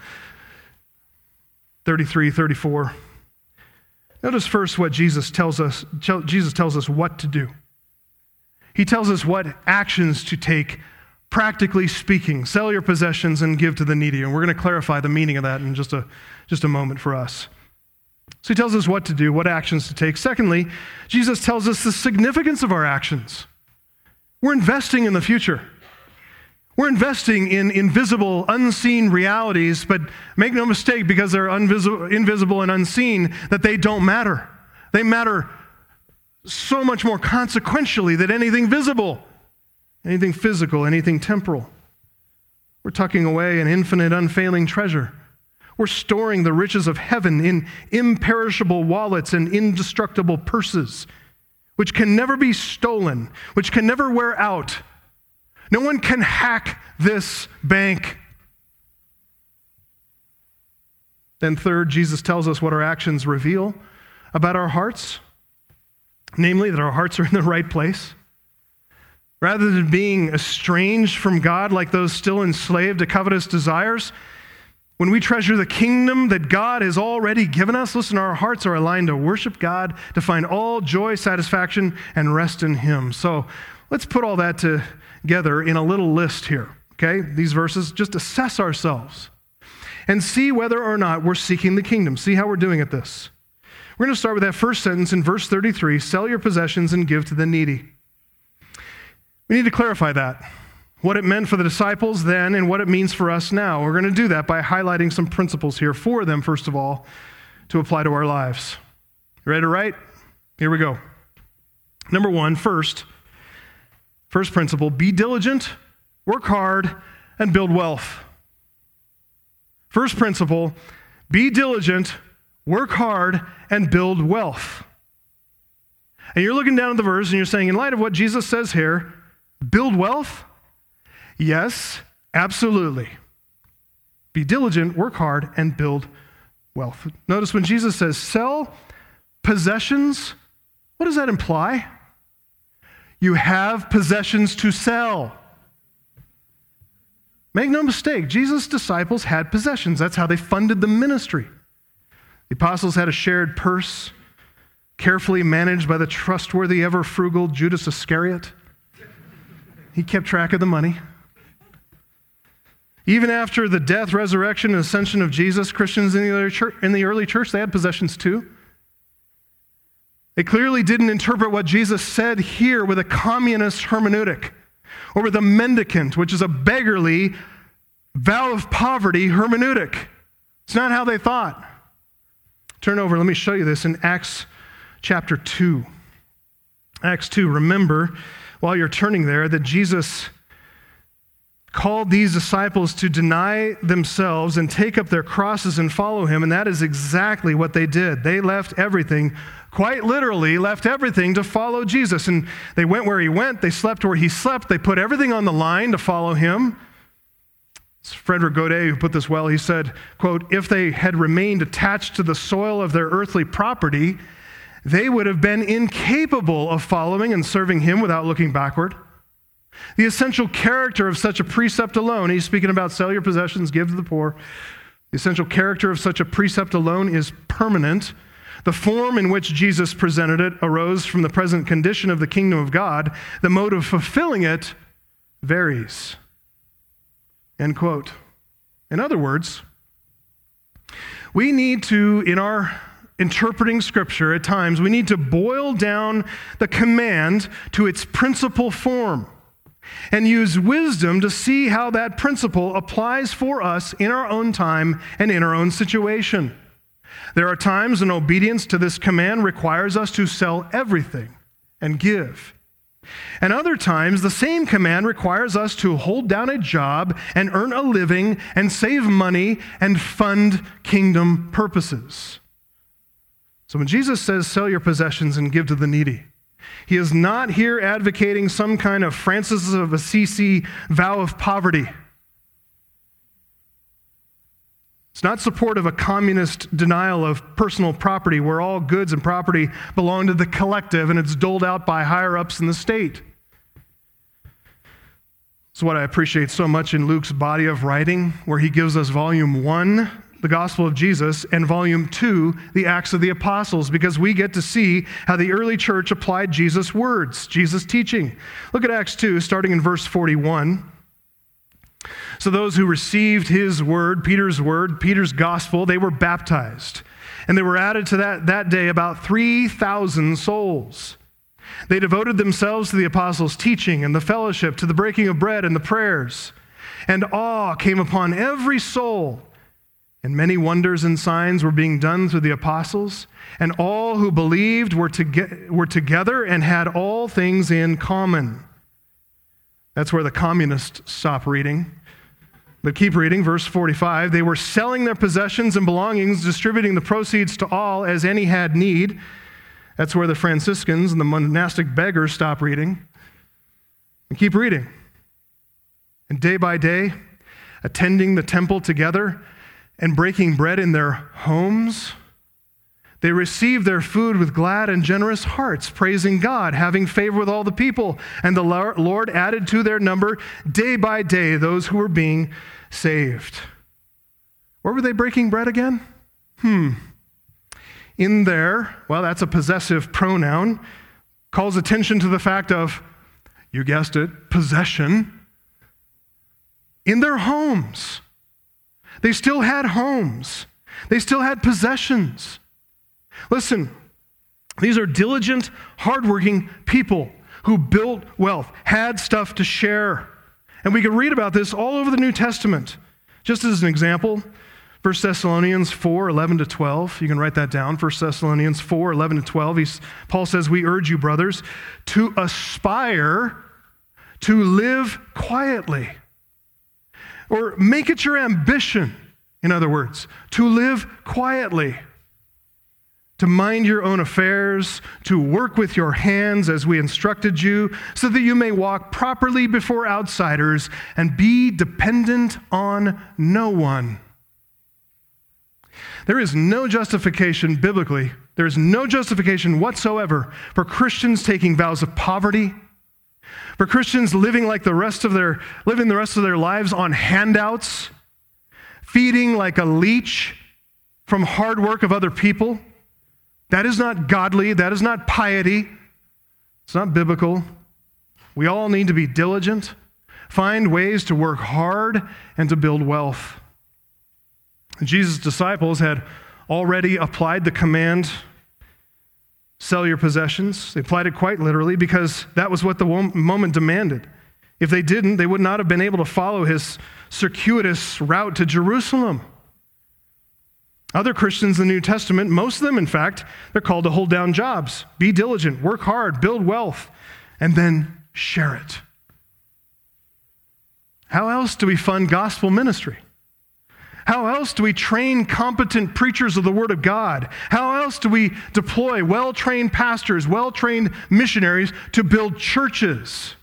33, 34. Notice first what Jesus tells us. Jesus tells us what to do. He tells us what actions to take, practically speaking. Sell your possessions and give to the needy. And we're going to clarify the meaning of that in just a moment for us. So he tells us what to do, what actions to take. Secondly, Jesus tells us the significance of our actions. We're investing in the future. We're investing in invisible, unseen realities, but make no mistake, because they're invisible and unseen, that they don't matter. They matter so much more consequentially than anything visible, anything physical, anything temporal. We're tucking away an infinite, unfailing treasure. We're storing the riches of heaven in imperishable wallets and indestructible purses, which can never be stolen, which can never wear out. No one can hack this bank. Then third, Jesus tells us what our actions reveal about our hearts. Namely, that our hearts are in the right place. Rather than being estranged from God like those still enslaved to covetous desires, when we treasure the kingdom that God has already given us, listen, our hearts are aligned to worship God, to find all joy, satisfaction, and rest in Him. So let's put all that together in a little list here, okay? These verses, just assess ourselves and see whether or not we're seeking the kingdom. See how we're doing at this. We're going to start with that first sentence in verse 33, sell your possessions and give to the needy. We need to clarify that, what it meant for the disciples then and what it means for us now. We're going to do that by highlighting some principles here for them, first of all, to apply to our lives. You ready to write? Here we go. Number one, first principle, be diligent, work hard, and build wealth. First principle, be diligent, work hard, and build wealth. And you're looking down at the verse and you're saying, in light of what Jesus says here, build wealth? Yes, absolutely. Be diligent, work hard, and build wealth. Notice when Jesus says sell possessions, what does that imply? You have possessions to sell. Make no mistake, Jesus' disciples had possessions. That's how they funded the ministry. The apostles had a shared purse, carefully managed by the trustworthy, ever-frugal Judas Iscariot. He kept track of the money. Even after the death, resurrection, and ascension of Jesus, Christians in the early church, they had possessions too. They clearly didn't interpret what Jesus said here with a communist hermeneutic or with a mendicant, which is a beggarly vow of poverty hermeneutic. It's not how they thought. Turn over, let me show you this in Acts chapter 2. Acts 2, remember, while you're turning there, that Jesus called these disciples to deny themselves and take up their crosses and follow him, and that is exactly what they did. They left everything, quite literally left everything to follow Jesus, and they went where he went, they slept where he slept, they put everything on the line to follow him. It's Frederick Godet who put this well. He said, quote, "If they had remained attached to the soil of their earthly property, they would have been incapable of following and serving him without looking backward. The essential character of such a precept alone," he's speaking about sell your possessions, give to the poor. The essential character of such a precept alone is permanent. The form in which Jesus presented it arose from the present condition of the kingdom of God. The mode of fulfilling it varies. End quote. In other words, we need to, in our interpreting Scripture at times, we need to boil down the command to its principal form and use wisdom to see how that principle applies for us in our own time and in our own situation. There are times when obedience to this command requires us to sell everything and give. And other times, the same command requires us to hold down a job and earn a living and save money and fund kingdom purposes. So when Jesus says, sell your possessions and give to the needy, he is not here advocating some kind of Francis of Assisi vow of poverty. It's not support of a communist denial of personal property where all goods and property belong to the collective and it's doled out by higher-ups in the state. It's what I appreciate so much in Luke's body of writing, where he gives us volume 1, the Gospel of Jesus, and volume 2, the Acts of the Apostles, because we get to see how the early church applied Jesus' words, Jesus' teaching. Look at Acts 2, starting in verse 41. So those who received his word, Peter's gospel, they were baptized. And they were added to that day about 3,000 souls. They devoted themselves to the apostles' teaching and the fellowship, to the breaking of bread and the prayers. And awe came upon every soul. And many wonders and signs were being done through the apostles. And all who believed were together and had all things in common. That's where the communists stop reading. But keep reading, verse 45. They were selling their possessions and belongings, distributing the proceeds to all as any had need. That's where the Franciscans and the monastic beggars stop reading. And keep reading. And day by day, attending the temple together and breaking bread in their homes, they received their food with glad and generous hearts, praising God, having favor with all the people. And the Lord added to their number day by day those who were being saved. Where were they breaking bread again? In there, well, that's a possessive pronoun, calls attention to the fact of, you guessed it, possession. In their homes. They still had homes. They still had possessions. Listen, these are diligent, hardworking people who built wealth, had stuff to share. And we can read about this all over the New Testament. Just as an example, 1 Thessalonians 4, 11 to 12. You can write that down, 1 Thessalonians 4, 11 to 12. Paul says, we urge you, brothers, to aspire to live quietly. Or make it your ambition, in other words, to live quietly. To mind your own affairs, to work with your hands as we instructed you, so that you may walk properly before outsiders and be dependent on no one. There is no justification biblically, there is no justification whatsoever for Christians taking vows of poverty, for Christians living the rest of their lives on handouts, feeding like a leech from hard work of other people. That is not godly. That is not piety. It's not biblical. We all need to be diligent, find ways to work hard and to build wealth. Jesus' disciples had already applied the command Sell your possessions. They applied it quite literally because that was what the moment demanded. If they didn't, they would not have been able to follow his circuitous route to Jerusalem. Other Christians in the New Testament, most of them, in fact, they're called to hold down jobs, be diligent, work hard, build wealth, and then share it. How else do we fund gospel ministry? How else do we train competent preachers of the Word of God? How else do we deploy well-trained pastors, well-trained missionaries to build churches?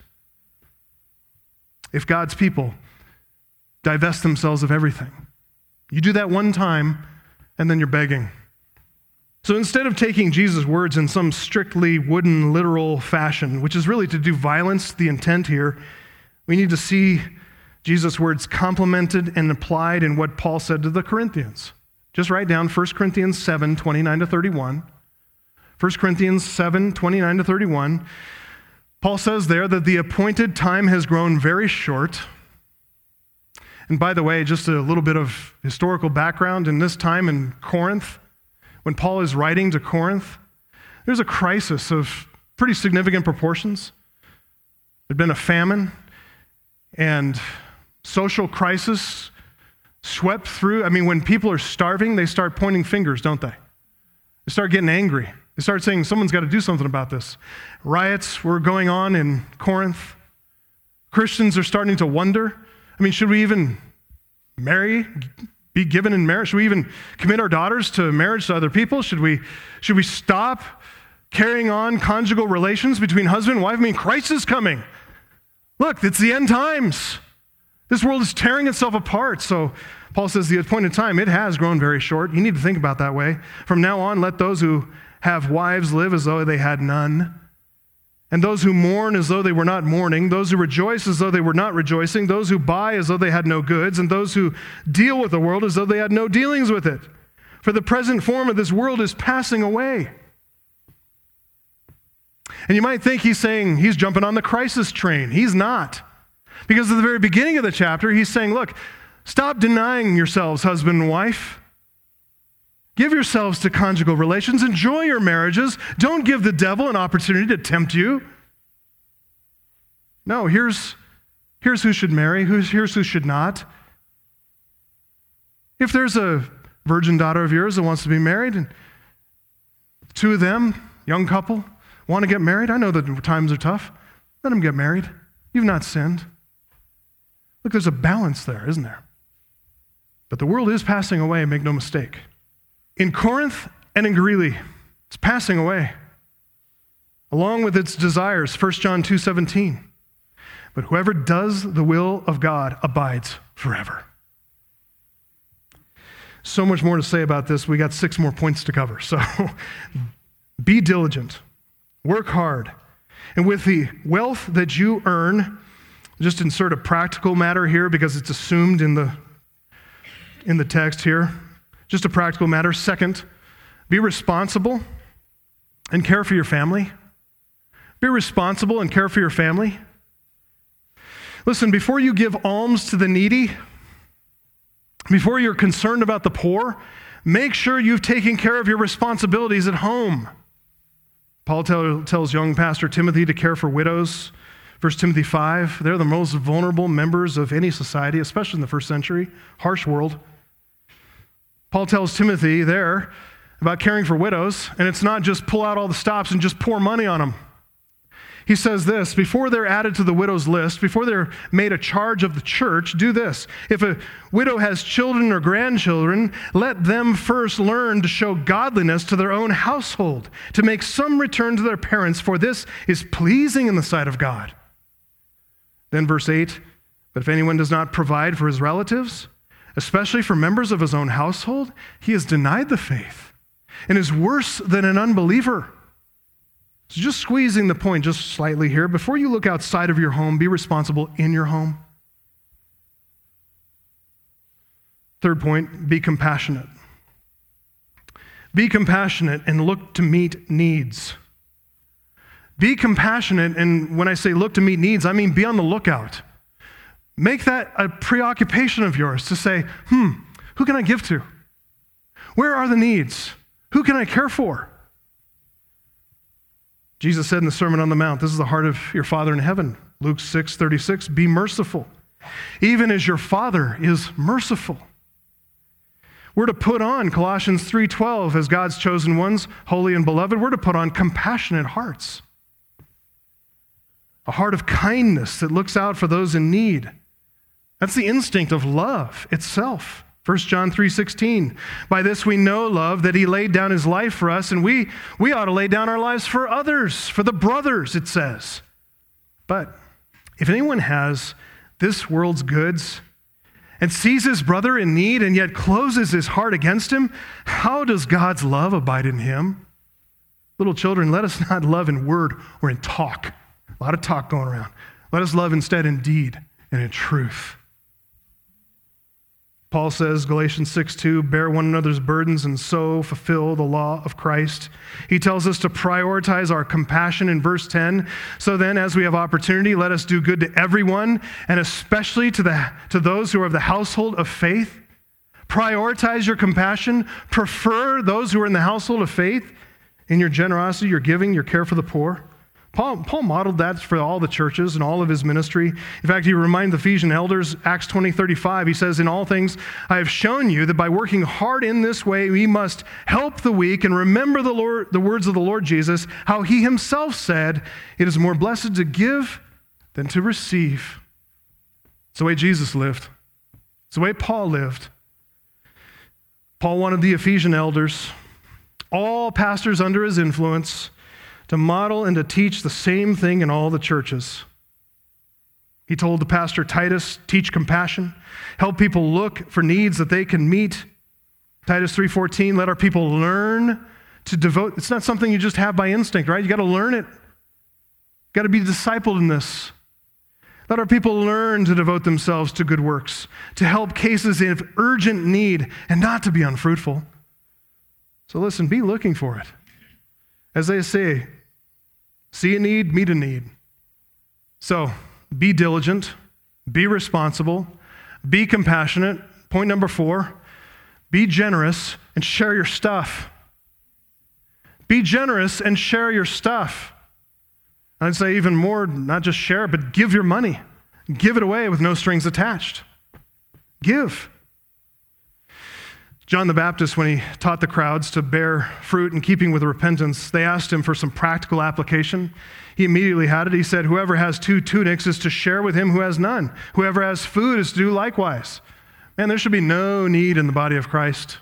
If God's people divest themselves of everything. You do that one time, and then you're begging. So instead of taking Jesus' words in some strictly wooden, literal fashion, which is really to do violence, the intent here, we need to see Jesus' words complemented and applied in what Paul said to the Corinthians. Just write down 1 Corinthians 7, 29 to 31. 1 Corinthians 7, 29 to 31. Paul says there that the appointed time has grown very short. And by the way, just a little bit of historical background. In this time in Corinth, when Paul is writing to Corinth, there's a crisis of pretty significant proportions. There'd been a famine and social crisis swept through. I mean, when people are starving, they start pointing fingers, don't they? They start getting angry. They start saying, someone's got to do something about this. Riots were going on in Corinth. Christians are starting to wonder, I mean, should we even marry, be given in marriage? Should we even commit our daughters to marriage to other people? Should we stop carrying on conjugal relations between husband and wife? I mean, Christ is coming. Look, it's the end times. This world is tearing itself apart. So Paul says the appointed time, it has grown very short. You need to think about that way. From now on, let those who have wives live as though they had none. And those who mourn as though they were not mourning, those who rejoice as though they were not rejoicing, those who buy as though they had no goods, and those who deal with the world as though they had no dealings with it. For the present form of this world is passing away. And you might think he's saying he's jumping on the crisis train. He's not. Because at the very beginning of the chapter, he's saying, look, stop denying yourselves, husband and wife. Give yourselves to conjugal relations. Enjoy your marriages. Don't give the devil an opportunity to tempt you. No, here's who should marry. Here's who should not. If there's a virgin daughter of yours that wants to be married, and two of them, young couple, want to get married, I know that times are tough. Let them get married. You've not sinned. Look, there's a balance there, isn't there? But the world is passing away, make no mistake. In Corinth and in Greeley, it's passing away, along with its desires, 1 John 2:17. But whoever does the will of God abides forever. So much more to say about this. We got 6 more points to cover. So be diligent, work hard, and with the wealth that you earn, just insert a practical matter here because it's assumed in the text here. Just a practical matter. Second, be responsible and care for your family. Be responsible and care for your family. Listen, before you give alms to the needy, before you're concerned about the poor, make sure you've taken care of your responsibilities at home. Paul tells young pastor Timothy to care for widows. 1 Timothy 5, they're the most vulnerable members of any society, especially in the first century, harsh world. Paul tells Timothy there about caring for widows, and it's not just pull out all the stops and just pour money on them. He says this, before they're added to the widow's list, before they're made a charge of the church, do this. If a widow has children or grandchildren, let them first learn to show godliness to their own household, to make some return to their parents, for this is pleasing in the sight of God. Then verse 8, but if anyone does not provide for his relatives, especially for members of his own household, he has denied the faith and is worse than an unbeliever. So just squeezing the point just slightly here. Before you look outside of your home, be responsible in your home. Third point, be compassionate. Be compassionate and look to meet needs. Be compassionate, and when I say look to meet needs, I mean be on the lookout. Make that a preoccupation of yours to say, who can I give to? Where are the needs? Who can I care for? Jesus said in the Sermon on the Mount, this is the heart of your Father in heaven. Luke 6:36, be merciful, even as your Father is merciful. We're to put on Colossians 3:12 as God's chosen ones, holy and beloved. We're to put on compassionate hearts. A heart of kindness that looks out for those in need. That's the instinct of love itself. 1 John 3:16, by this we know love, that he laid down his life for us, and we ought to lay down our lives for others, for the brothers, it says. But if anyone has this world's goods and sees his brother in need and yet closes his heart against him, how does God's love abide in him? Little children, let us not love in word or in talk. A lot of talk going around. Let us love instead in deed and in truth. Paul says, Galatians 6:2, bear one another's burdens and so fulfill the law of Christ. He tells us to prioritize our compassion in verse 10. So then, as we have opportunity, let us do good to everyone, and especially to those who are of the household of faith. Prioritize your compassion. Prefer those who are in the household of faith in your generosity, your giving, your care for the poor. Paul modeled that for all the churches and all of his ministry. In fact, he reminded the Ephesian elders, Acts 20:35, he says, in all things, I have shown you that by working hard in this way, we must help the weak and remember the words of the Lord Jesus, how he himself said, it is more blessed to give than to receive. It's the way Jesus lived. It's the way Paul lived. Paul wanted the Ephesian elders, all pastors under his influence, to model and to teach the same thing in all the churches. He told the pastor Titus, teach compassion, help people look for needs that they can meet. Titus 3:14, let our people learn to devote. It's not something you just have by instinct, right? You got to learn it. You got to be discipled in this. Let our people learn to devote themselves to good works, to help cases of urgent need, and not to be unfruitful. So listen, be looking for it. As they say, see a need, meet a need. So be diligent, be responsible, be compassionate. Point number 4, be generous and share your stuff. Be generous and share your stuff. I'd say even more, not just share, but give your money. Give it away with no strings attached. Give. John the Baptist, when he taught the crowds to bear fruit in keeping with repentance, they asked him for some practical application. He immediately had it. He said, whoever has 2 tunics is to share with him who has none. Whoever has food is to do likewise. Man, there should be no need in the body of Christ.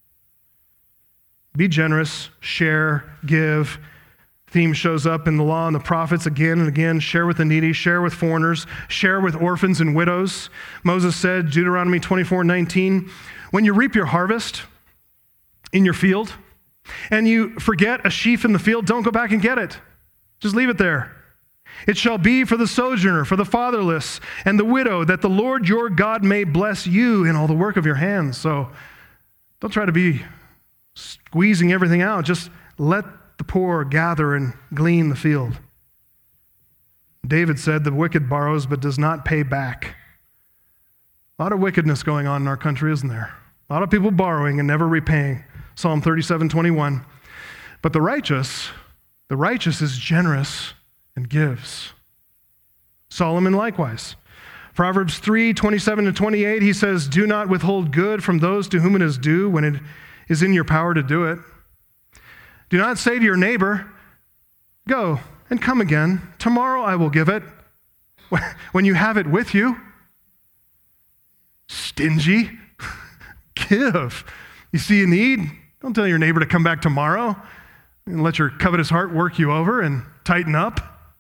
Be generous, share, give. Theme shows up in the law and the prophets again and again. Share with the needy, share with foreigners, share with orphans and widows. Moses said, Deuteronomy 24:19, when you reap your harvest in your field and you forget a sheaf in the field, don't go back and get it. Just leave it there. It shall be for the sojourner, for the fatherless, and the widow, that the Lord your God may bless you in all the work of your hands. So don't try to be squeezing everything out. Just let the poor gather and glean the field. David said, the wicked borrows but does not pay back. A lot of wickedness going on in our country, isn't there? A lot of people borrowing and never repaying. Psalm 37:21. But the righteous is generous and gives. Solomon likewise. Proverbs 3:27-28, he says, do not withhold good from those to whom it is due when it is in your power to do it. Do not say to your neighbor, go and come again. Tomorrow I will give it when you have it with you. Stingy. Give. You see a need? Don't tell your neighbor to come back tomorrow and let your covetous heart work you over and tighten up.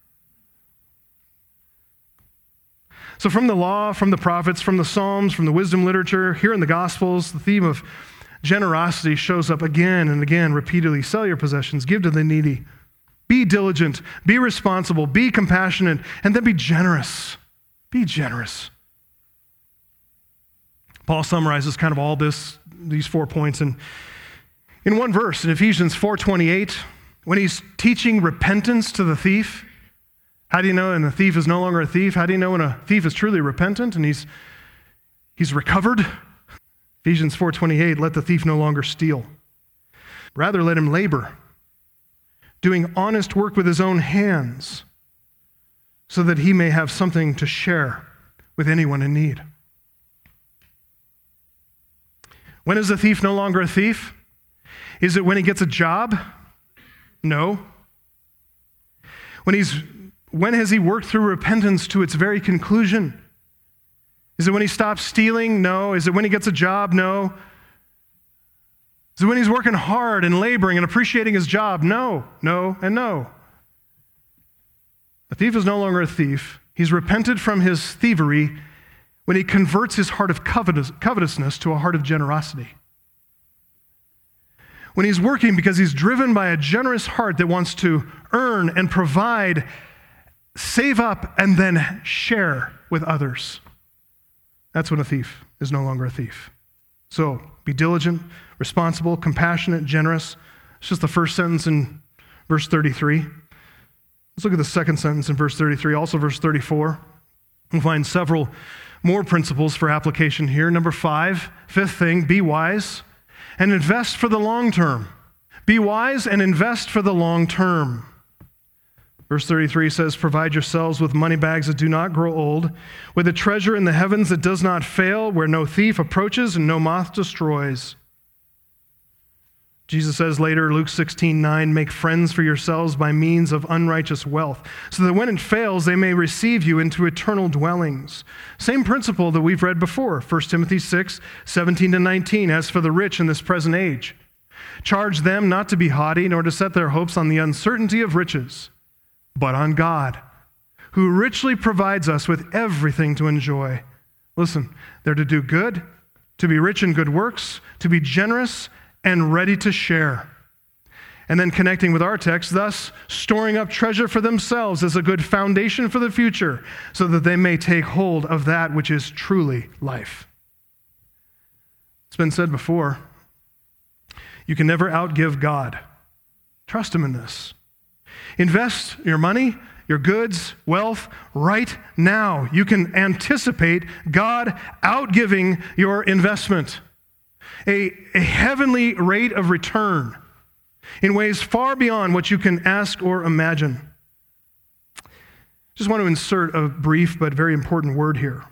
So from the law, from the prophets, from the Psalms, from the wisdom literature, here in the Gospels, the theme of generosity shows up again and again, repeatedly. Sell your possessions, give to the needy. Be diligent, be responsible, be compassionate, and then be generous. Be generous. Paul summarizes kind of all these 4 points in one verse in Ephesians 4:28, when he's teaching repentance to the thief. How do you know when a thief is no longer a thief? How do you know when a thief is truly repentant and he's recovered? Ephesians 4:28, let the thief no longer steal. Rather, let him labor, doing honest work with his own hands, so that he may have something to share with anyone in need. When is a thief no longer a thief? Is it when he gets a job? No. When has he worked through repentance to its very conclusion? Is it when he stops stealing? No. Is it when he gets a job? No. Is it when he's working hard and laboring and appreciating his job? No, no, and no. A thief is no longer a thief. He's repented from his thievery when he converts his heart of covetousness to a heart of generosity. When he's working because he's driven by a generous heart that wants to earn and provide, save up, and then share with others. That's when a thief is no longer a thief. So, be diligent, responsible, compassionate, generous. It's just the first sentence in verse 33. Let's look at the second sentence in verse 33, also verse 34. We'll find several more principles for application here. Number 5, fifth thing, be wise and invest for the long term. Be wise and invest for the long term. Verse 33 says, provide yourselves with money bags that do not grow old, with a treasure in the heavens that does not fail, where no thief approaches and no moth destroys. Jesus says later, Luke 16:9, make friends for yourselves by means of unrighteous wealth, so that when it fails, they may receive you into eternal dwellings. Same principle that we've read before, 1 Timothy 6:17-19, as for the rich in this present age. Charge them not to be haughty, nor to set their hopes on the uncertainty of riches, but on God, who richly provides us with everything to enjoy. Listen, they're to do good, to be rich in good works, to be generous, and ready to share. And then connecting with our text, thus storing up treasure for themselves as a good foundation for the future, so that they may take hold of that which is truly life. It's been said before, you can never outgive God. Trust him in this. Invest your money, your goods, wealth right now. You can anticipate God outgiving your investment. A heavenly rate of return in ways far beyond what you can ask or imagine. Just want to insert a brief but very important word here.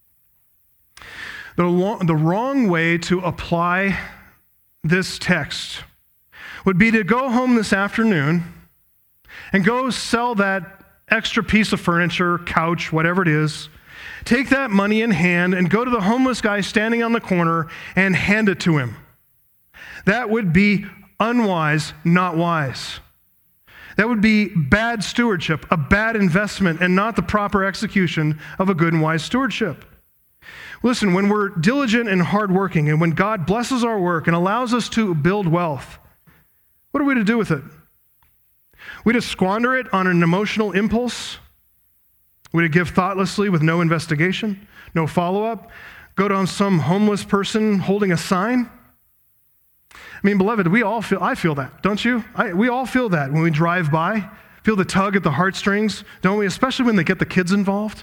The wrong way to apply this text would be to go home this afternoon and go sell that extra piece of furniture, couch, whatever it is, take that money in hand and go to the homeless guy standing on the corner and hand it to him. That would be unwise, not wise. That would be bad stewardship, a bad investment, and not the proper execution of a good and wise stewardship. Listen, when we're diligent and hardworking, and when God blesses our work and allows us to build wealth, what are we to do with it? We to squander it on an emotional impulse? We to give thoughtlessly with no investigation, no follow-up? Go to some homeless person holding a sign? I mean, beloved, I feel that, don't you? We all feel that when we drive by, feel the tug at the heartstrings, don't we? Especially when they get the kids involved.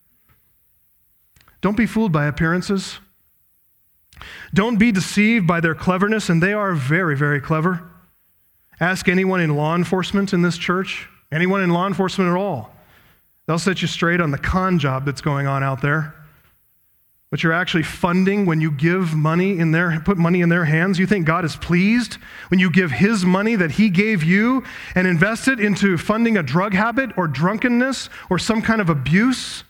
Don't be fooled by appearances. Don't be deceived by their cleverness, and they are very, very clever. Ask anyone in law enforcement in this church, anyone in law enforcement at all. They'll set you straight on the con job that's going on out there. What you're actually funding when you give money put money in their hands. You think God is pleased when you give his money that he gave you and invest it into funding a drug habit or drunkenness or some kind of abuse?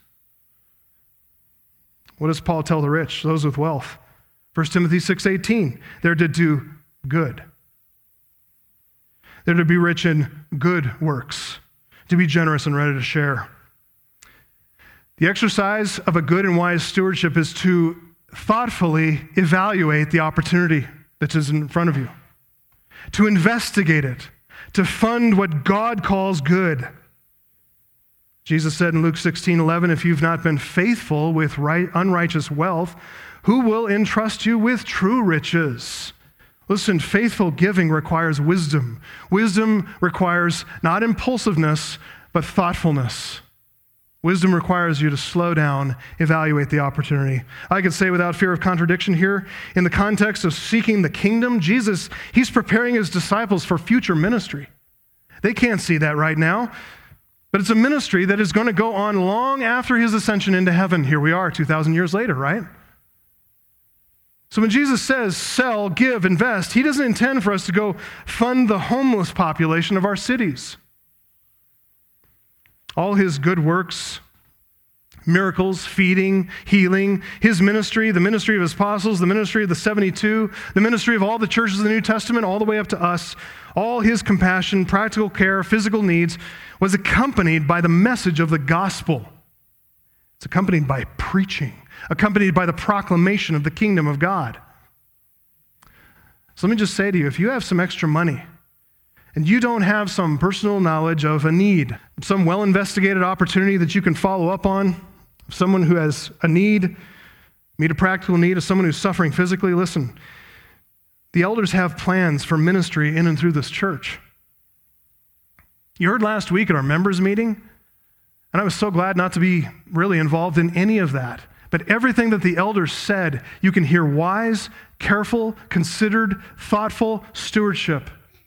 What does Paul tell the rich, those with wealth? 1 Timothy 6:18, they're to do good. They're to be rich in good works, to be generous and ready to share. The exercise of a good and wise stewardship is to thoughtfully evaluate the opportunity that is in front of you, to investigate it, to fund what God calls good. Jesus said in Luke 16:11, if you've not been faithful with unrighteous wealth, who will entrust you with true riches? Listen, faithful giving requires wisdom. Wisdom requires not impulsiveness, but thoughtfulness. Wisdom requires you to slow down, evaluate the opportunity. I could say without fear of contradiction here, in the context of seeking the kingdom, Jesus, he's preparing his disciples for future ministry. They can't see that right now. But it's a ministry that is going to go on long after his ascension into heaven. Here we are, 2,000 years later, right? So when Jesus says, sell, give, invest, he doesn't intend for us to go fund the homeless population of our cities. All his good works, miracles, feeding, healing, his ministry, the ministry of his apostles, the ministry of the 72, the ministry of all the churches of the New Testament, all the way up to us, all his compassion, practical care, physical needs, was accompanied by the message of the gospel. It's accompanied by preaching, accompanied by the proclamation of the kingdom of God. So let me just say to you, if you have some extra money and you don't have some personal knowledge of a need, some well-investigated opportunity that you can follow up on, someone who has a need, meet a practical need of someone who's suffering physically, listen, the elders have plans for ministry in and through this church. You heard last week at our members meeting, and I was so glad not to be really involved in any of that. But everything that the elders said, you can hear wise, careful, considered, thoughtful stewardship.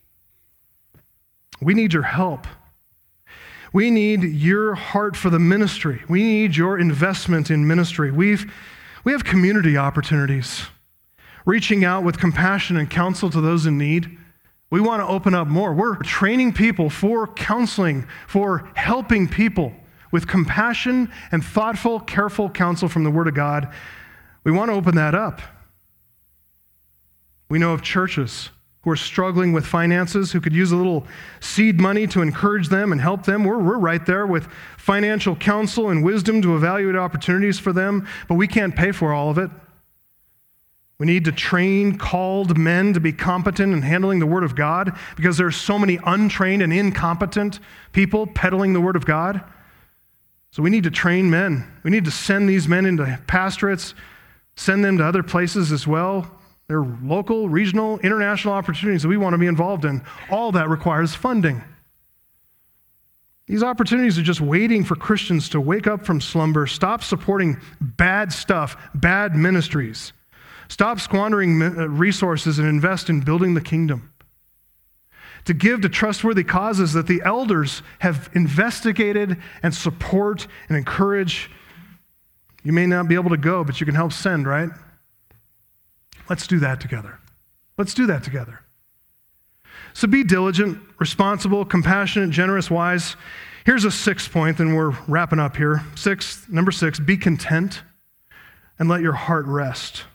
We need your help. We need your heart for the ministry. We need your investment in ministry. We have community opportunities, reaching out with compassion and counsel to those in need. We want to open up more. We're training people for counseling, for helping people with compassion and thoughtful, careful counsel from the Word of God. We want to open that up. We know of churches who are struggling with finances, who could use a little seed money to encourage them and help them. We're right there with financial counsel and wisdom to evaluate opportunities for them, but we can't pay for all of it. We need to train called men to be competent in handling the Word of God because there are so many untrained and incompetent people peddling the Word of God. So we need to train men. We need to send these men into pastorates, send them to other places as well. There are local, regional, international opportunities that we want to be involved in. All that requires funding. These opportunities are just waiting for Christians to wake up from slumber, stop supporting bad stuff, bad ministries. Stop squandering resources and invest in building the kingdom. To give to trustworthy causes that the elders have investigated and support and encourage. You may not be able to go, but you can help send, right? Let's do that together. Let's do that together. So be diligent, responsible, compassionate, generous, wise. Here's a sixth point, and we're wrapping up here. Number six, be content and let your heart rest.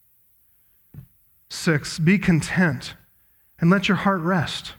6, be content and let your heart rest.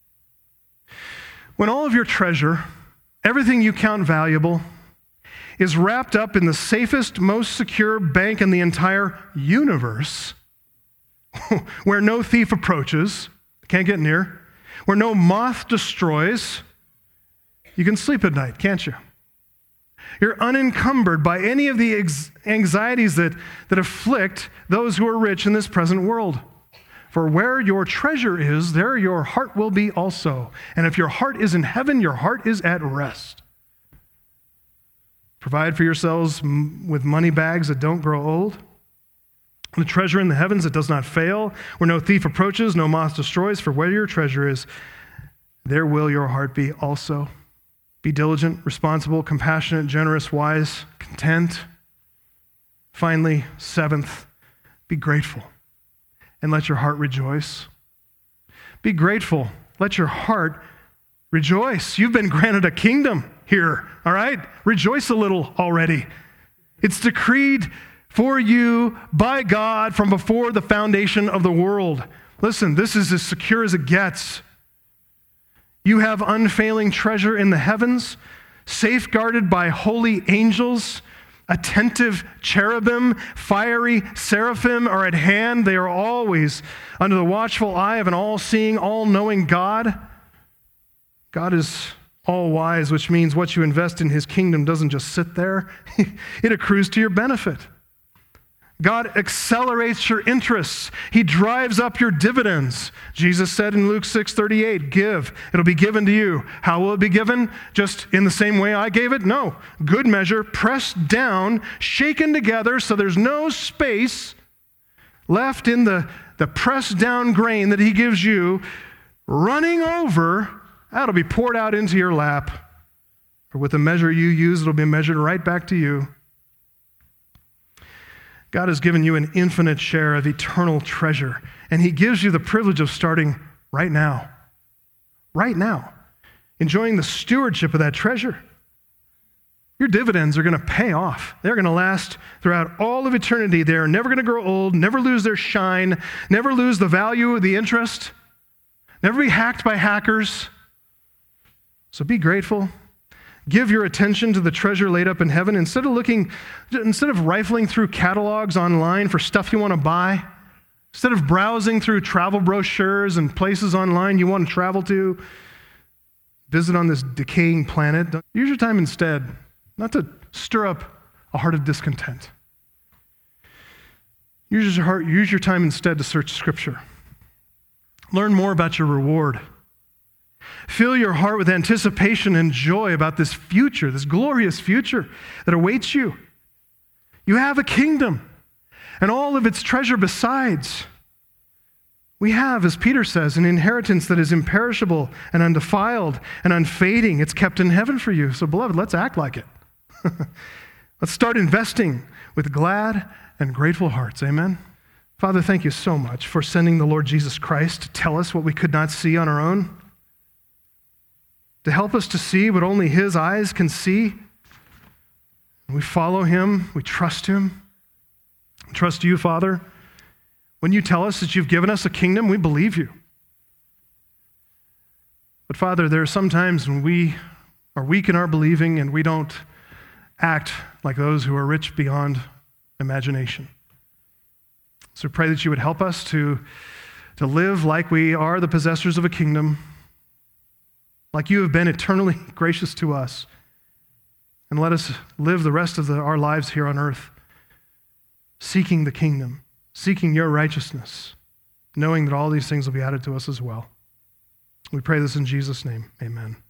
When all of your treasure, everything you count valuable, is wrapped up in the safest, most secure bank in the entire universe, where no thief approaches, can't get near, where no moth destroys, you can sleep at night, can't you? You're unencumbered by any of the anxieties that afflict those who are rich in this present world. For where your treasure is, there your heart will be also. And if your heart is in heaven, your heart is at rest. Provide for yourselves with money bags that don't grow old, the treasure in the heavens that does not fail, where no thief approaches, no moth destroys. For where your treasure is, there will your heart be also. Be diligent, responsible, compassionate, generous, wise, content. Finally, 7th, be grateful and let your heart rejoice. Be grateful. Let your heart rejoice. You've been granted a kingdom here, all right? Rejoice a little already. It's decreed for you by God from before the foundation of the world. Listen, this is as secure as it gets. You have unfailing treasure in the heavens, safeguarded by holy angels. Attentive cherubim, fiery seraphim are at hand. They are always under the watchful eye of an all-seeing, all-knowing God. God is all-wise, which means what you invest in his kingdom doesn't just sit there. It accrues to your benefit. God accelerates your interests. He drives up your dividends. Jesus said in Luke 6:38, give, it'll be given to you. How will it be given? Just in the same way I gave it? No. Good measure, pressed down, shaken together, so there's no space left in the pressed down grain that he gives you, running over, That'll be poured out into your lap. For with the measure you use, it'll be measured right back to you. God has given you an infinite share of eternal treasure, and he gives you the privilege of starting right now. Right now. Enjoying the stewardship of that treasure. Your dividends are going to pay off. They're going to last throughout all of eternity. They're never going to grow old, never lose their shine, never lose the value of the interest, never be hacked by hackers. So be grateful. Give your attention to the treasure laid up in heaven. Instead of rifling through catalogs online for stuff you want to buy, instead of browsing through travel brochures and places online you want to travel to, visit on this decaying planet, use your time instead, not to stir up a heart of discontent. Use your time instead to search Scripture. Learn more about your reward. Fill your heart with anticipation and joy about this future, this glorious future that awaits you. You have a kingdom and all of its treasure besides. We have, as Peter says, an inheritance that is imperishable and undefiled and unfading. It's kept in heaven for you. So, beloved, let's act like it. Let's start investing with glad and grateful hearts. Amen? Father, thank you so much for sending the Lord Jesus Christ to tell us what we could not see on our own, to help us to see what only his eyes can see. We follow him. We trust him. Trust you, Father. When you tell us that you've given us a kingdom, we believe you. But Father, there are some times when we are weak in our believing and we don't act like those who are rich beyond imagination. So pray that you would help us to live like we are the possessors of a kingdom, like you have been eternally gracious to us, and let us live the rest of our lives here on earth seeking the kingdom, seeking your righteousness, knowing that all these things will be added to us as well. We pray this in Jesus' name. Amen.